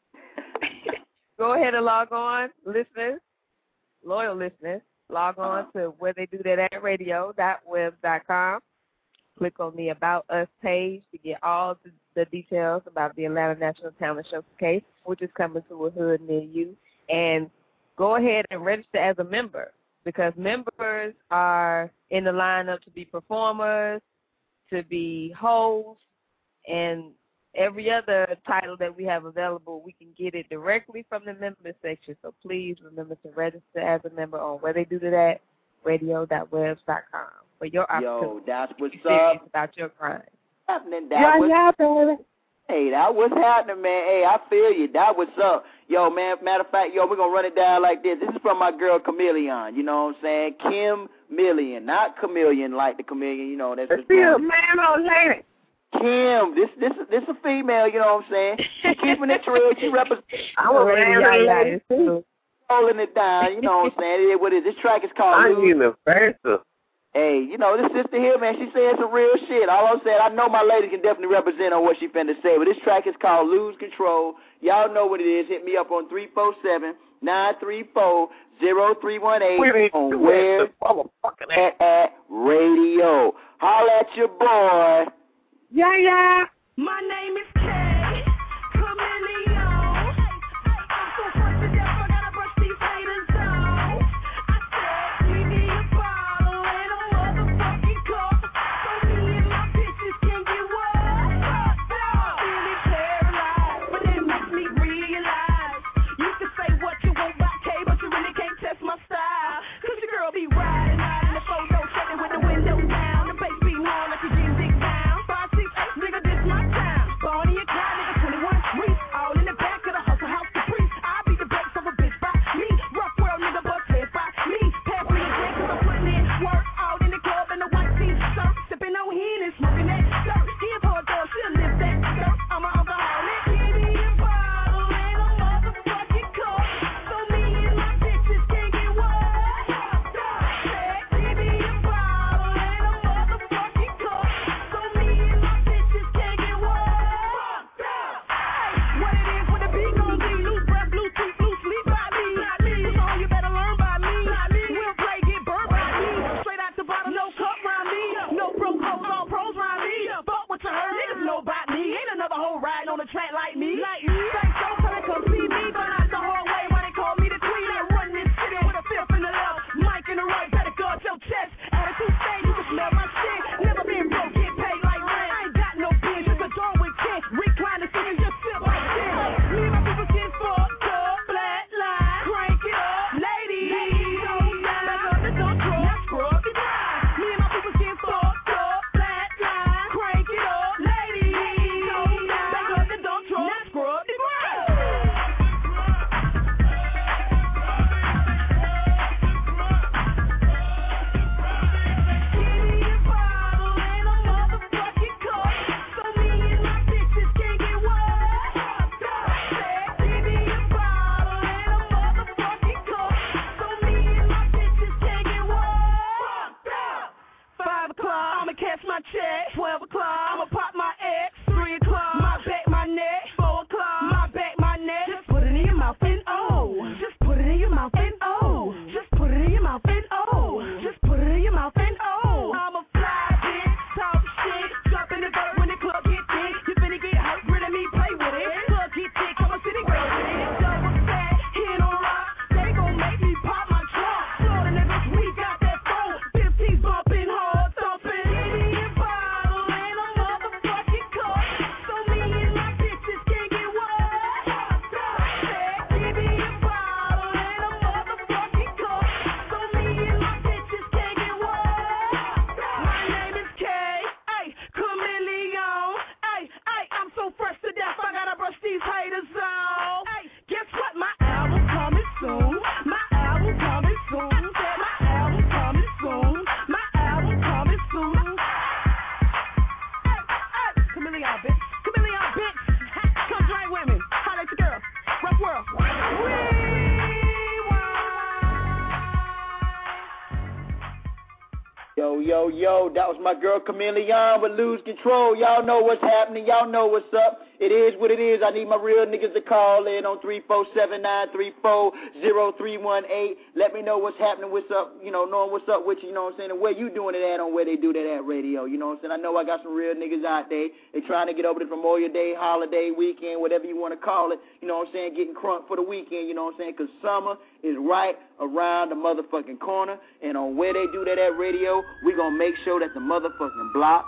Go ahead and log on, listeners, loyal listeners. Log on to where they do that at radio.webs.com. Click on the About Us page to get all the details about the Atlanta National Talent Showcase, which is coming to a hood near you. And go ahead and register as a member, because members are in the lineup to be performers, to be hosts, and every other title that we have available, we can get it directly from the member section. So please remember to register as a member on where they do that, radio.webs.com. For your opportunity. Yo, that's what's up. About your crime. Happening. Baby. Hey, that was happening, man. Hey, I feel you. That what's up. Yo, man, matter of fact, we're going to run it down like this. This is from my girl Chameleon, you know what I'm saying? Kim Million, not Chameleon like the chameleon, you know. That's just man or lady. Kim, this a female, you know what I'm saying? She keeping it real. She represents. I'm a lady. Holding it down, you know what I'm saying? What is this track is called? I'm in the faster. Hey, you know, this sister here, man, she saying some real shit. All I'm saying, I know my lady can definitely represent on what she finna say, but this track is called Lose Control. Y'all know what it is. Hit me up on 347-934-0318 on where at radio. Holla at your boy. Yeah. My name is Kay. Chameleon. I'm so fresh to death, I gotta brush these haters off. I said, give me a bottle and a motherfucking cup, so me and my bitches can get what? Feeling paralyzed, but it makes me realize you can say what you want about K, but you really can't test my style. Cause your girl be riding out in the photo, checking with the window down, the bass be on like you getting dick down. 5, 6, 8, nigga, this my time. Bonnie and Clyde, nigga, 21 streets, all in the back of the hustle house caprice. I be the best of a bitch by me. Rough world, nigga, bust head by me. Pass me a drink, cause I'm putting in work. Out in the club in the white t-shirt, sipping on Hen and smoking that dirt. Give her a dog, she'll lift that skirt. I'm an alcoholic. Give me a bottle and a motherfucking cup, so me and my bitches can get what? Give me a bottle and a motherfucking cup, so me and my bitches can get what? What it is, what the beat gon' be. Loose breath, loose teeth, loose sleep by me. The song you better learn by me. We'll play, get burnt by me. Straight out the bottom, no cup round me. No broke hoes, all pros round me. Fuck what you heard, niggas know about me. Ain't another hoe riding on the track like me. Thanks, so come and come see me. Burn out the hallway when they call me the queen. I run this city with a fifth in the left, mic in the right, better guard your chest. Attitude stage, you can smell my shit. Never been broke, get paid like rent. I ain't got no bitch, just a door with kids. Recline the city, just feel like shit. Me and my people get fucked up, flat line, crank it up, ladies. Back up the dump truck, now scrub it down. Me and my people get fucked up, flat line, crank it up, ladies. Back up the dump truck, now scrub it down. Give me a bottle and a motherfucking cup, so me and my bitches can get what? Give me a bottle and a motherfucking cup, so me and my bitches can get what? 5 o'clock, I'ma catch my check. 12 o'clock, I'ma pop my X. 3 o'clock, my back, my neck. 4 o'clock, my back, my neck. Just put it in your mouth and oh. Just put it in your mouth and oh. Just put it in your mouth and oh. Just put it in your mouth and oh. I'm a fly bitch, talk shit, jump in the dirt when the club get thick. You finna get hurt, gritting me, play with it. Club get thick, I'm a city girl with it. Double fat, hit on rock, they gon' make me pop my trunk. Slow the niggas, we got that phone. 15's bumping hard, thumping. Give me a bottle and a motherfucking Yo, that was my girl Chameleon with Lose Control. Y'all know what's happening. Y'all know what's up. It is what it is. I need my real niggas to call in on 347-934-0318. Let me know what's happening, what's up, knowing what's up with you, know what I'm saying, and where you doing it at on Where They Do That At Radio, you know what I'm saying. I know I got some real niggas out there. They trying to get over the Memorial Day, holiday, weekend, whatever you want to call it, you know what I'm saying, getting crunk for the weekend, you know what I'm saying, because summer is right around the motherfucking corner, and on Where They Do That At Radio, we going to make sure that the motherfucking block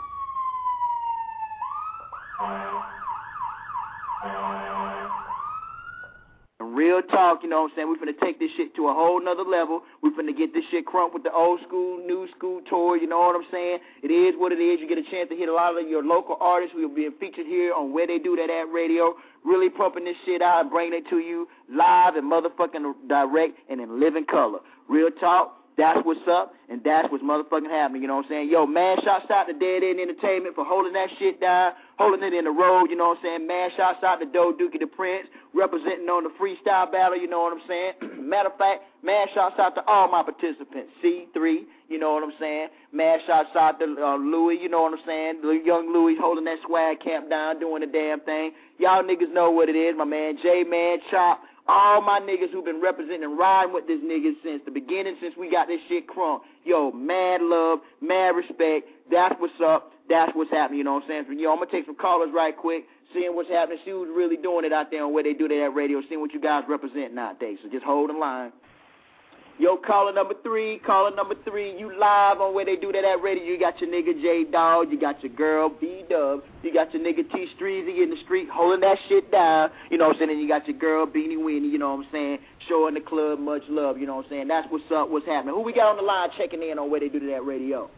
real talk, you know what I'm saying, we finna take this shit to a whole nother level. We finna get this shit crunk with the old school, new school tour, you know what I'm saying. It is what it is. You get a chance to hit a lot of your local artists who are being featured here on Where They Do That At Radio, really pumping this shit out and bringing it to you live and motherfucking direct and in living color. Real talk. That's what's up, and that's what's motherfucking happening, you know what I'm saying? Yo, man, shouts out to Dead End Entertainment for holding that shit down, holding it in the road, you know what I'm saying? Man, shouts out to Doe Dookie the Prince, representing on the freestyle battle, you know what I'm saying? Matter of fact, man, shouts out to all my participants, C3, you know what I'm saying? Man, shouts out to Louis, you know what I'm saying? The young Louis holding that swag camp down, doing the damn thing. Y'all niggas know what it is, my man J-Man, Chop, all my niggas who've been representing and riding with this nigga since the beginning, since we got this shit crunk. Yo, mad love, mad respect. That's what's up. That's what's happening, you know what I'm saying? So, yo, I'm going to take some callers right quick, seeing what's happening, see who's really doing it out there on Where They Do That At Radio, seeing what you guys represent nowadays. So just hold the line. Yo, caller number three, you live on Where They Do That At Radio. You got your nigga J-Dog, you got your girl B-Dub, you got your nigga T-Streezy in the street holding that shit down, you know what I'm saying, and you got your girl Beanie Weenie, you know what I'm saying, showing the club much love, you know what I'm saying. That's what's up, what's happening. Who we got on the line checking in on Where They Do That Radio?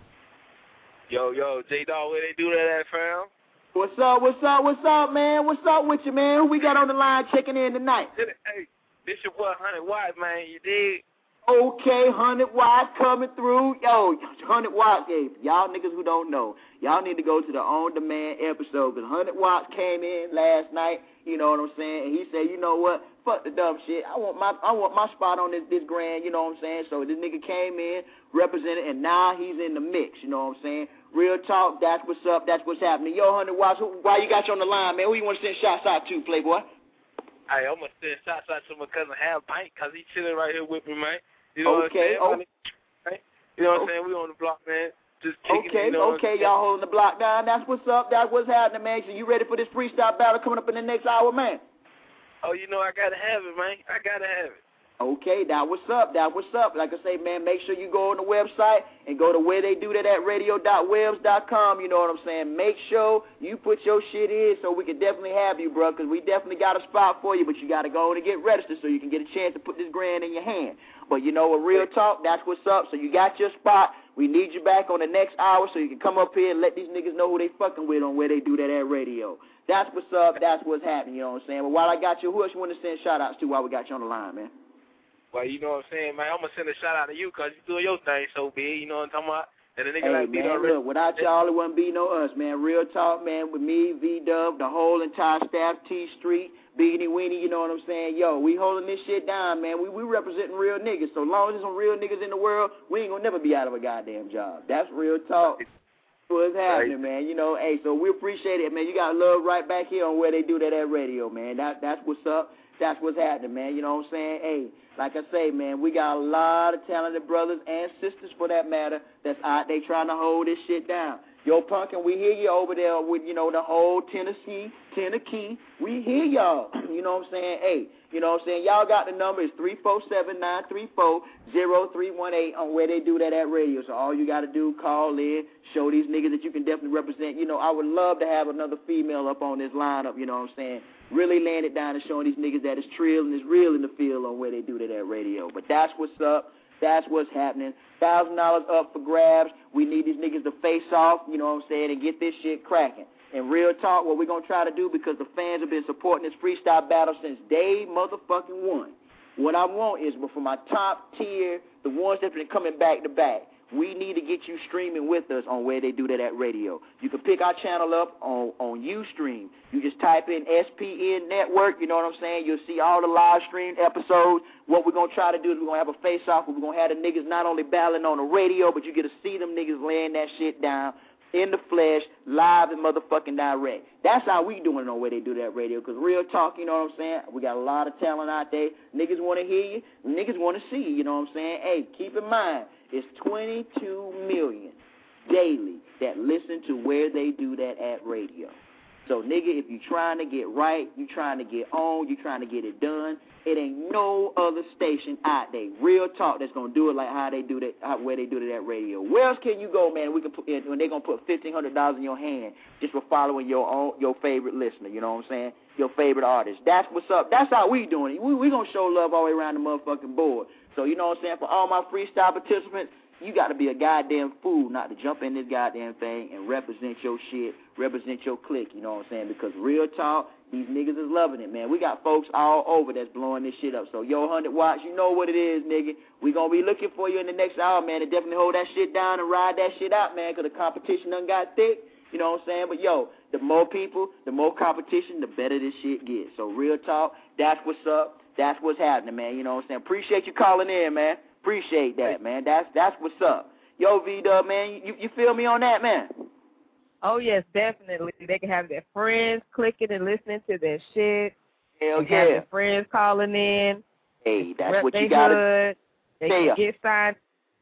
Yo, J-Dog, Where They Do That At, fam? What's up, man? What's up with you, man? Who we got on the line checking in tonight? Hey, this your boy 100 Watts, man, you dig? Okay, 100 Watts coming through. Yo, 100 Watts, hey, y'all niggas who don't know, y'all need to go to the on-demand episode, because 100 Watts came in last night, you know what I'm saying, and he said, you know what, fuck the dumb shit, I want my spot on this grand, you know what I'm saying, so this nigga came in, represented, and now he's in the mix, you know what I'm saying. Real talk, that's what's up, that's what's happening. Yo, 100 Watts, why you got you on the line, man? Who you want to send shots out to, Playboy? Hey, I'm going to send shots out to my cousin Hal Bank, because he's chilling right here with me, man. You know okay, what I'm saying? You know what I'm saying? We on the block, man. Just kicking okay, it, you know okay, y'all holding the block down. That's what's up. That's what's happening, man. So you ready for this freestyle battle coming up in the next hour, man? Oh, you know I got to have it, man. I got to have it. Okay, that what's up. That what's up. Like I say, man, make sure you go on the website and go to Where They Do That At radio.webs.com. You know what I'm saying? Make sure you put your shit in so we can definitely have you, bro, because we definitely got a spot for you, but you got to go on and get registered so you can get a chance to put this grand in your hand. But you know what, real talk, that's what's up. So you got your spot. We need you back on the next hour so you can come up here and let these niggas know who they fucking with on Where They Do That At Radio. That's what's up. That's what's happening, you know what I'm saying? But while I got you, who else you want to send shout-outs to while we got you on the line, man? Well, you know what I'm saying, man. I'm going to send a shout-out to you because you're doing your thing so big, you know what I'm talking about? And the nigga hey, man, look, without y'all, it wouldn't be no us, man. Real talk, man, with me, V-Dub, the whole entire staff, T-Street, Beanie Weenie, you know what I'm saying? Yo, we holding this shit down, man. We representing real niggas. So long as there's some real niggas in the world, we ain't going to never be out of a goddamn job. That's real talk. What's happening, man? You know, hey, so we appreciate it, man. You got love right back here on Where They Do That At Radio, man. That's what's up. That's what's happening, man. You know what I'm saying? Hey, like I say, man, we got a lot of talented brothers and sisters, for that matter, that's out there trying to hold this shit down. Yo, Punkin, we hear you over there with, you know, the whole Tennessee. We hear y'all. You know what I'm saying? Hey, you know what I'm saying? Y'all got the number. It's 347-934-0318 on Where They Do That At Radio. So all you got to do, call in, show these niggas that you can definitely represent. You know, I would love to have another female up on this lineup, you know what I'm saying? Really laying it down and showing these niggas that it's trill and it's real in the field on Where They Do That At Radio. But that's what's up. That's what's happening. $1,000 up for grabs. We need these niggas to face off, you know what I'm saying, and get this shit cracking. And real talk, what we're going to try to do, because the fans have been supporting this freestyle battle since day motherfucking one. What I want is for my top tier, the ones that have been coming back to back, we need to get you streaming with us on Where They Do That at Radio. You can pick our channel up on Ustream. You just type in SPN Network, you know what I'm saying? You'll see all the live streamed episodes. What we're going to try to do is we're going to have a face-off where we're going to have the niggas not only battling on the radio, but you get to see them niggas laying that shit down in the flesh, live and motherfucking direct. That's how we doing it on Where They Do That Radio, because real talk, you know what I'm saying? We got a lot of talent out there. Niggas want to hear you. Niggas want to see you, you know what I'm saying? Hey, keep in mind, it's 22 million daily that listen to Where They Do That at Radio. So, nigga, if you trying to get right, you trying to get on, you trying to get it done, it ain't no other station out there, real talk, that's going to do it like how they do that, Where They Do That at Radio. Where else can you go, man, we can put, when they're going to put $1,500 in your hand just for following your favorite listener, you know what I'm saying, your favorite artist. That's what's up. That's how we doing it. We going to show love all the way around the motherfucking board. So, you know what I'm saying, for all my freestyle participants, you got to be a goddamn fool not to jump in this goddamn thing and represent your shit, represent your clique, you know what I'm saying? Because real talk, these niggas is loving it, man. We got folks all over that's blowing this shit up. So, yo, 100 watts, you know what it is, nigga. We going to be looking for you in the next hour, man, to definitely hold that shit down and ride that shit out, man, because the competition done got thick, you know what I'm saying? But, yo, the more people, the more competition, the better this shit gets. So, real talk, that's what's up. That's what's happening, man, you know what I'm saying? Appreciate you calling in, man. Appreciate that, man. That's what's up. Yo, V-Dub, man, you feel me on that, man? Oh, yes, definitely. They can have their friends clicking and listening to their shit. Hell yeah. Have their friends calling in. Hey, that's what you got to They can get signed.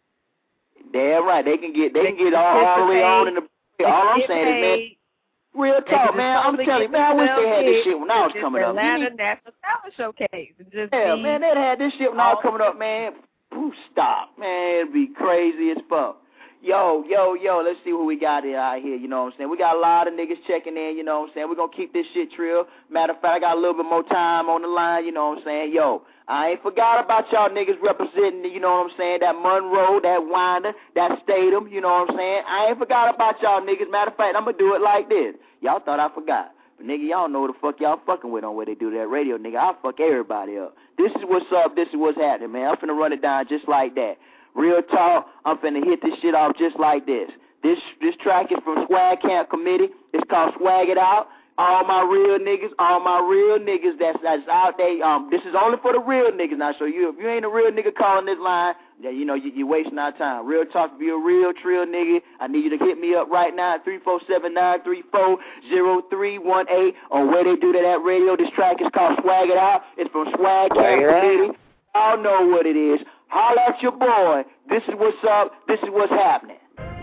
Damn right. They can get all the way on in the. All I'm saying is, man, real talk, man. I'm telling you, man, I wish they had this shit when I was coming up. Atlanta National Talent Showcase. Man, they'd had this shit when I was coming up, man. Ooh, stop, man. It'd be crazy as fuck. Yo, let's see what we got out here, you know what I'm saying? We got a lot of niggas checking in, you know what I'm saying? We're going to keep this shit trill. Matter of fact, I got a little bit more time on the line, you know what I'm saying? Yo, I ain't forgot about y'all niggas representing, you know what I'm saying, that Monroe, that Winder, that Statham, you know what I'm saying? I ain't forgot about y'all niggas. Matter of fact, I'm going to do it like this. Y'all thought I forgot. But, nigga, y'all know the fuck y'all fucking with on Where They Do That Radio, nigga. I'll fuck everybody up. This is what's up. This is what's happening, man. I'm finna run it down just like that. Real talk, I'm finna hit this shit off just like this. This track is from Swag Camp Committee. It's called Swag It Out. All my real niggas that's out there. This is only for the real niggas now. So if you ain't a real nigga calling this line, yeah, you know, you're wasting our time. Real talk, if you're a real trill nigga, I need you to hit me up right now at 347-934-0318 on Where They Do That at Radio. This track is called Swag It Out. It's from Swag Camp Committee. Y'all know what it is. Holla at your boy. This is what's up. This is what's happening.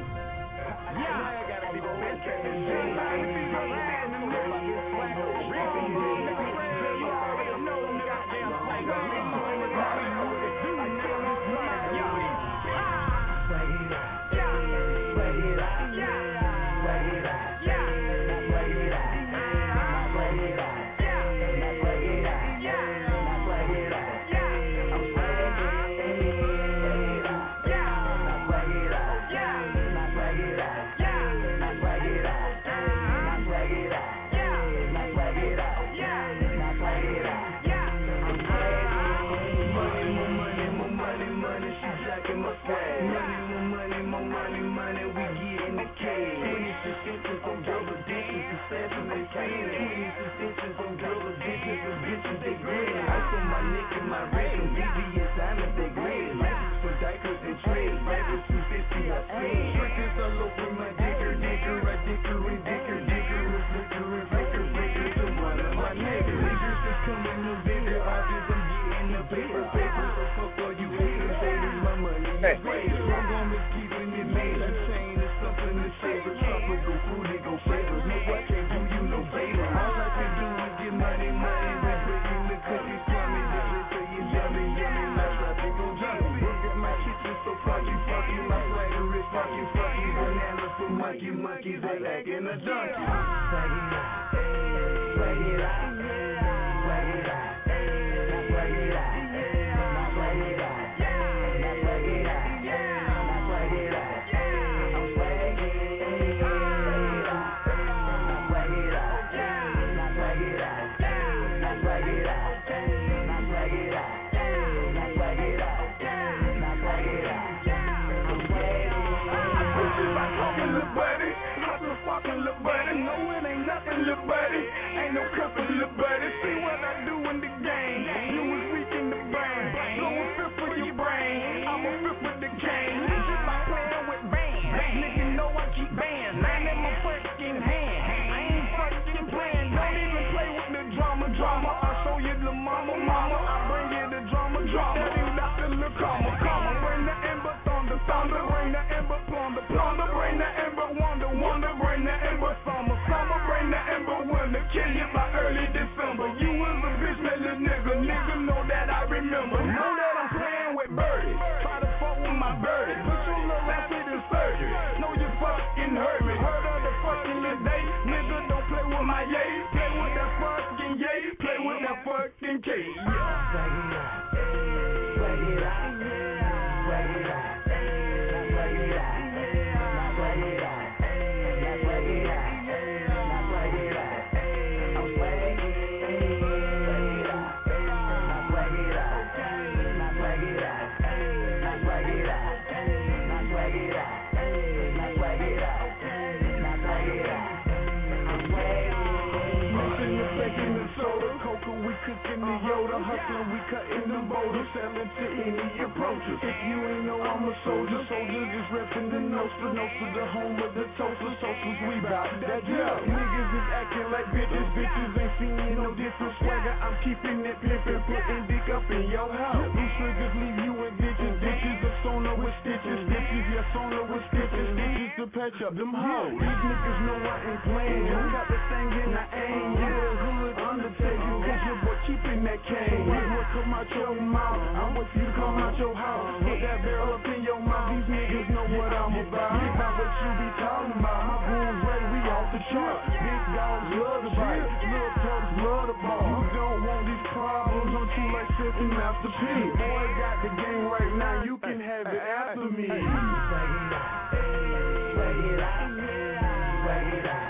Monkeys, they acting a donkey. Swag it out, swag it out, swag it out, swag it out, swag it out, swag it out, swag it out. I'm swagging, swag it out, swag it out, swag it out, swag it out, swag it out, swag it out, swag it out. I'm swagging. kill you by early December. You was a bitch, man, little nigga. Nigga know that I remember. Know that I'm playing with Birdie. Try to fuck with my Birdie. Put your little ass in surgery. Know you fucking hurt me. Heard of the fucking little day. Nigga, don't play with my yay. Play with that fucking yay. Play with that fucking K. Cooking the Yoda, hustling, we cutting the boulder, selling to any approaches. If you ain't know I'm a soldier, just repping the Nostra, the home of the toasters, we bout that job. Niggas is acting like bitches ain't seeing no different swagger. I'm keeping it pimpin', putting dick up in your house. These niggas leave you in ditches of sonar with stitches, yeah, sonar with stitches to patch up them hoes. These niggas know I ain't playing, you got the thing in the aim, yeah, hood Undertaker, cause your boy keeping that cane. What come out your mouth, I want you to come out your house. Put that barrel up in your mouth, these niggas know what I'm about. It's about what you be talking about, my goons ready, we off the chart. Big dogs love to bite, little pups love to ball. You don't want these problems, don't you like Simply Master P? Boy got the game right now, you can have it after me. Swag it out, swag it out, swag it out.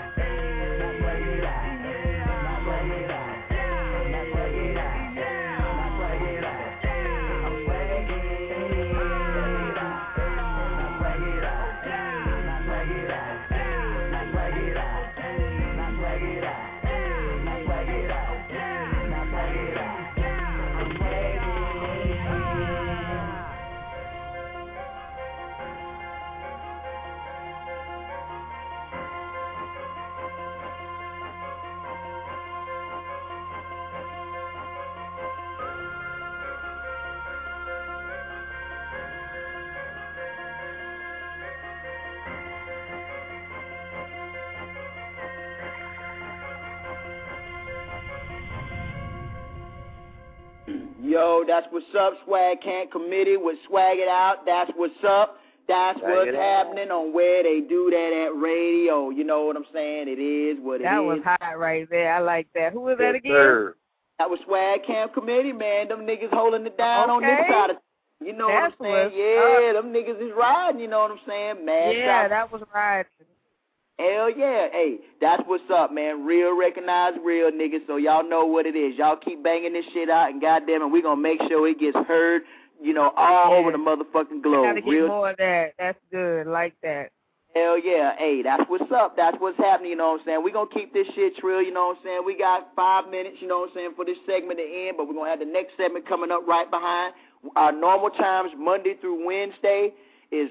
Yo, that's what's up, Swag Camp Committee with Swag It Out. That's what's up. That's what's happening on Where They Do That at Radio. You know what I'm saying? It is what it is. That was hot right there. I like that. Who was that again? Sir. That was Swag Camp Committee, man. Them niggas holding it down on this side of, you know what I'm saying? Yeah, them niggas is riding, you know what I'm saying? Man, that was riding. Hell yeah. Hey, that's what's up, man. Real recognize real niggas, so y'all know what it is. Y'all keep banging this shit out, and goddamn it, we gonna make sure it gets heard, you know, all over the motherfucking globe. Gotta get more of that. That's good. Like that. Hell yeah. Hey, that's what's up. That's what's happening, you know what I'm saying? We gonna keep this shit trill, you know what I'm saying? We got 5 minutes, you know what I'm saying, for this segment to end, but we're gonna have the next segment coming up right behind. Our normal times, Monday through Wednesday, is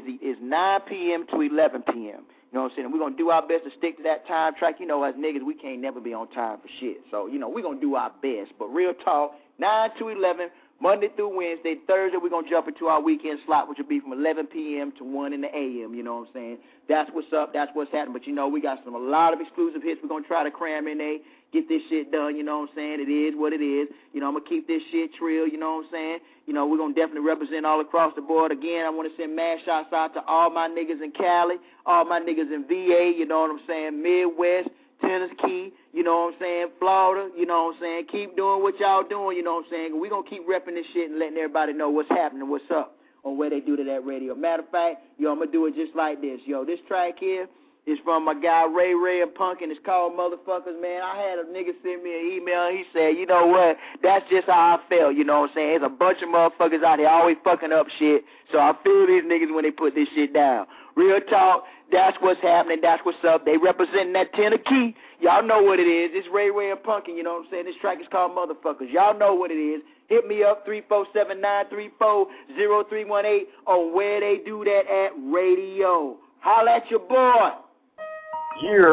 9 p.m. to 11 p.m. You know what I'm saying? We're going to do our best to stick to that time track. You know, as niggas, we can't never be on time for shit. So, you know, we're going to do our best. But real talk, 9 to 11, Monday through Wednesday. Thursday, we're going to jump into our weekend slot, which will be from 11 p.m. to 1 in the a.m., you know what I'm saying? That's what's up. That's what's happening. But, you know, we got a lot of exclusive hits we're going to try to cram in there, get this shit done, you know what I'm saying? It is what it is. You know, I'm going to keep this shit trill, you know what I'm saying? You know, we're going to definitely represent all across the board. Again, I want to send mad shouts out to all my niggas in Cali, all my niggas in VA, you know what I'm saying, Midwest, Tennessee, you know what I'm saying, Florida, you know what I'm saying. Keep doing what y'all doing, you know what I'm saying. We're going to keep repping this shit and letting everybody know what's happening, what's up on Where They Do That Radio. Matter of fact, yo, I'm going to do it just like this. Yo, this track here is from my guy Ray and Punk, and it's called Motherfuckers, man. I had a nigga send me an email, and he said, you know what, that's just how I felt, you know what I'm saying. There's a bunch of motherfuckers out here always fucking up shit, so I feel these niggas when they put this shit down. Real talk, that's what's happening, that's what's up. They representing that Tennessee. Y'all know what it is. It's Ray and Punk, and you know what I'm saying. This track is called Motherfuckers. Y'all know what it is. Hit me up, 347-934-0318 on Where They Do That at Radio. Holla at your boy. Yeah.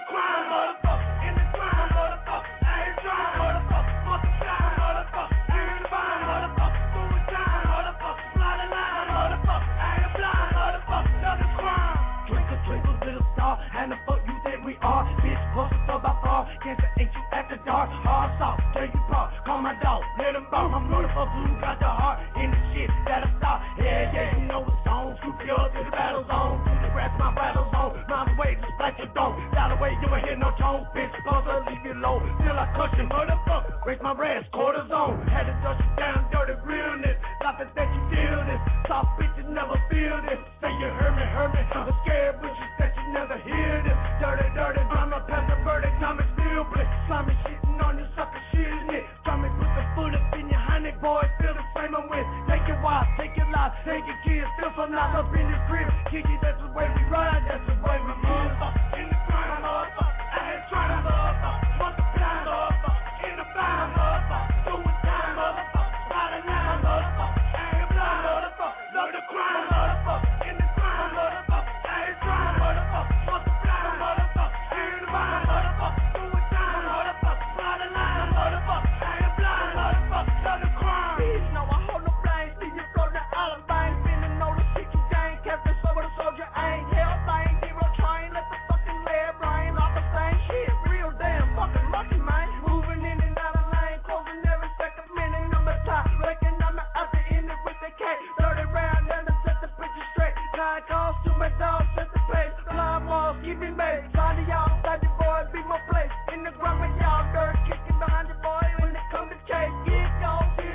crime, motherfucker. In the crime, motherfucker. I ain't trying, motherfucker. Multiply, motherfucker. I ain't fine, motherfucker. Doing time, motherfucker. Fly the line, motherfucker. I ain't blind, motherfucker. Another crime. Twinkle, twinkle, little star. And the fuck you think we are? Bitch, posted so by far. Cancer ain't you at the dark. Hard soft, take you part. Call my dog, let him bark. I'm motherfucker who got the heart in the shit that'll stop. Yeah, yeah, you know it's on. Shoot you up to the battle zone. To the grass, my battle zone. Mile away, just like you don't. Down away, you ain't hear no tone. Bitch, supposed to leave you low. Till I crush you, motherfucker. Raise my rest, cortisone. Had to dust you down, dirty realness. Stop it that you feel this. Soft bitches never feel this. Say you heard me. I'm scared bitches that you never hear this. Dirty, dirty, drama, pepper, verdict, time is real bliss. Slimy shitting on this sucker shit, isn't it? Try me put the foot up in your honey, boys, feel the same I'm with. Take your wife, take your life, take your kids, feel so nice up in this crib. Kiki, that's the way we ride, that's the way we live. In the crime, motherfucker, I ain't trying to motherfucker. Multiply, motherfucker, in the blind, motherfucker. Doing time, motherfucker, riding line, motherfucker. I ain't blind, motherfucker, love the crime, motherfucker. In the crime, motherfucker, I ain't trying, motherfucker. Multiply, motherfucker, in the blind, motherfucker. Doing time, motherfucker, riding line, motherfucker. I ain't blind, motherfucker, love the crime. Bitch, no, I hold no blame, see you floating out of vein. Spinning all the shit you gang, Captain Sober the soldier ain't. Hell thing, zero train, let the fucking lead brain off the same shit. Real damn fucking lucky, man. Moving in and out of lane, closing every second minute. Number time, reckon I'm out the end it with the K. 30 round, and to set the picture straight. 9 calls to my dog, set the pace. Blind walls, keep me made. Trying to y'all, side the boy, be my place. In the ground with y'all, dirt kicking behind the boy. When it come to case, get go, he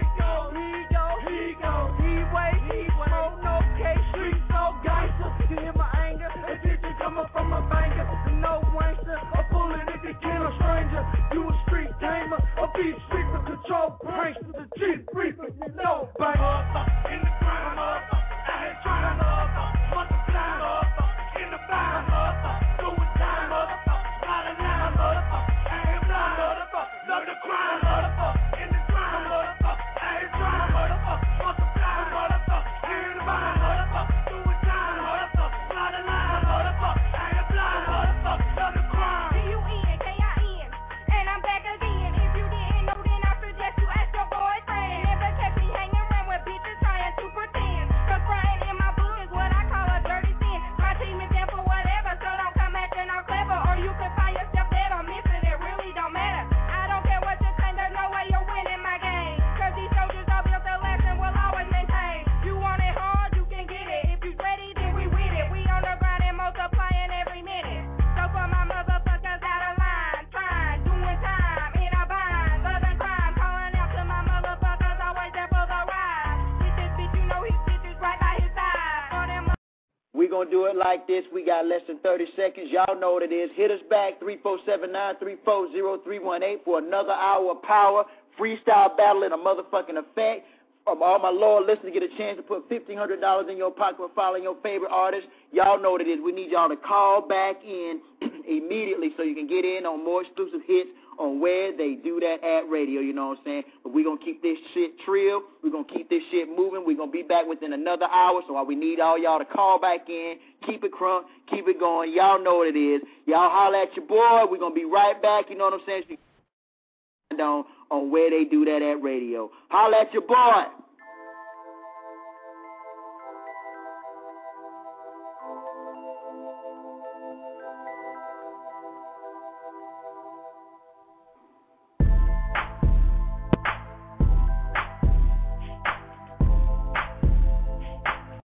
wait, smoke no case, street so gangster. You hear my anger, it's bitches coming from my banker. No wankster, a bullet if you kill a stranger. You a street tamer, a beat sweeper, control prankster, the chief briefer, you know, bang. In the crime, motherfucker, I ain't trying to motherfucker. Multiply, motherfucker, in the blind, motherfucker. Doing time, motherfucker, riding line, motherfucker. I ain't blind, motherfucker, love the crime, motherfucker. In the crime, motherfucker, I ain't trying, motherfucker. Multiply, motherfucker, in the blind, motherfucker. Doing time, motherfucker, riding line, motherfucker. I ain't blind, motherfucker, love the crime. D-U-N-K-I-N, and I'm back again. If you didn't know, then I suggest you ask your boyfriend. Never catch me hanging around with bitches trying to pretend. 'Cause crying in my book is what I call a dirty sin. My team is there for whatever, so don't come acting all clever. Or you can find yourself dead or missing, it really don't matter. I don't care what you claim, there's no way you're winning my game. 'Cause these soldiers are built to last and will always maintain. You want it hard, you can get it. If you ready, then we with it. We on the grind and multiplying every minute. So for my motherfuckers out of line, trying, doing time, in a bind, loving crime, calling out to my motherfuckers, always there for the ride. With this bitch, you know his bitch is right by his side. For them We gonna do it like this. We got less than 30 seconds. Y'all know what it is. Hit us back 347-934-0318 for another hour of power, freestyle battle in a motherfucking effect. All my loyal listeners get a chance to put $1,500 in your pocket for following your favorite artist. Y'all know what it is. We need y'all to call back in immediately so you can get in on more exclusive hits on where they do that at radio, you know what I'm saying? But we're going to keep this shit trill. We're going to keep this shit moving. We're going to be back within another hour, so we need all y'all to call back in. Keep it crunk. Keep it going. Y'all know what it is. Y'all holler at your boy. We're going to be right back, you know what I'm saying? On where they do that at radio. Holler at your boy.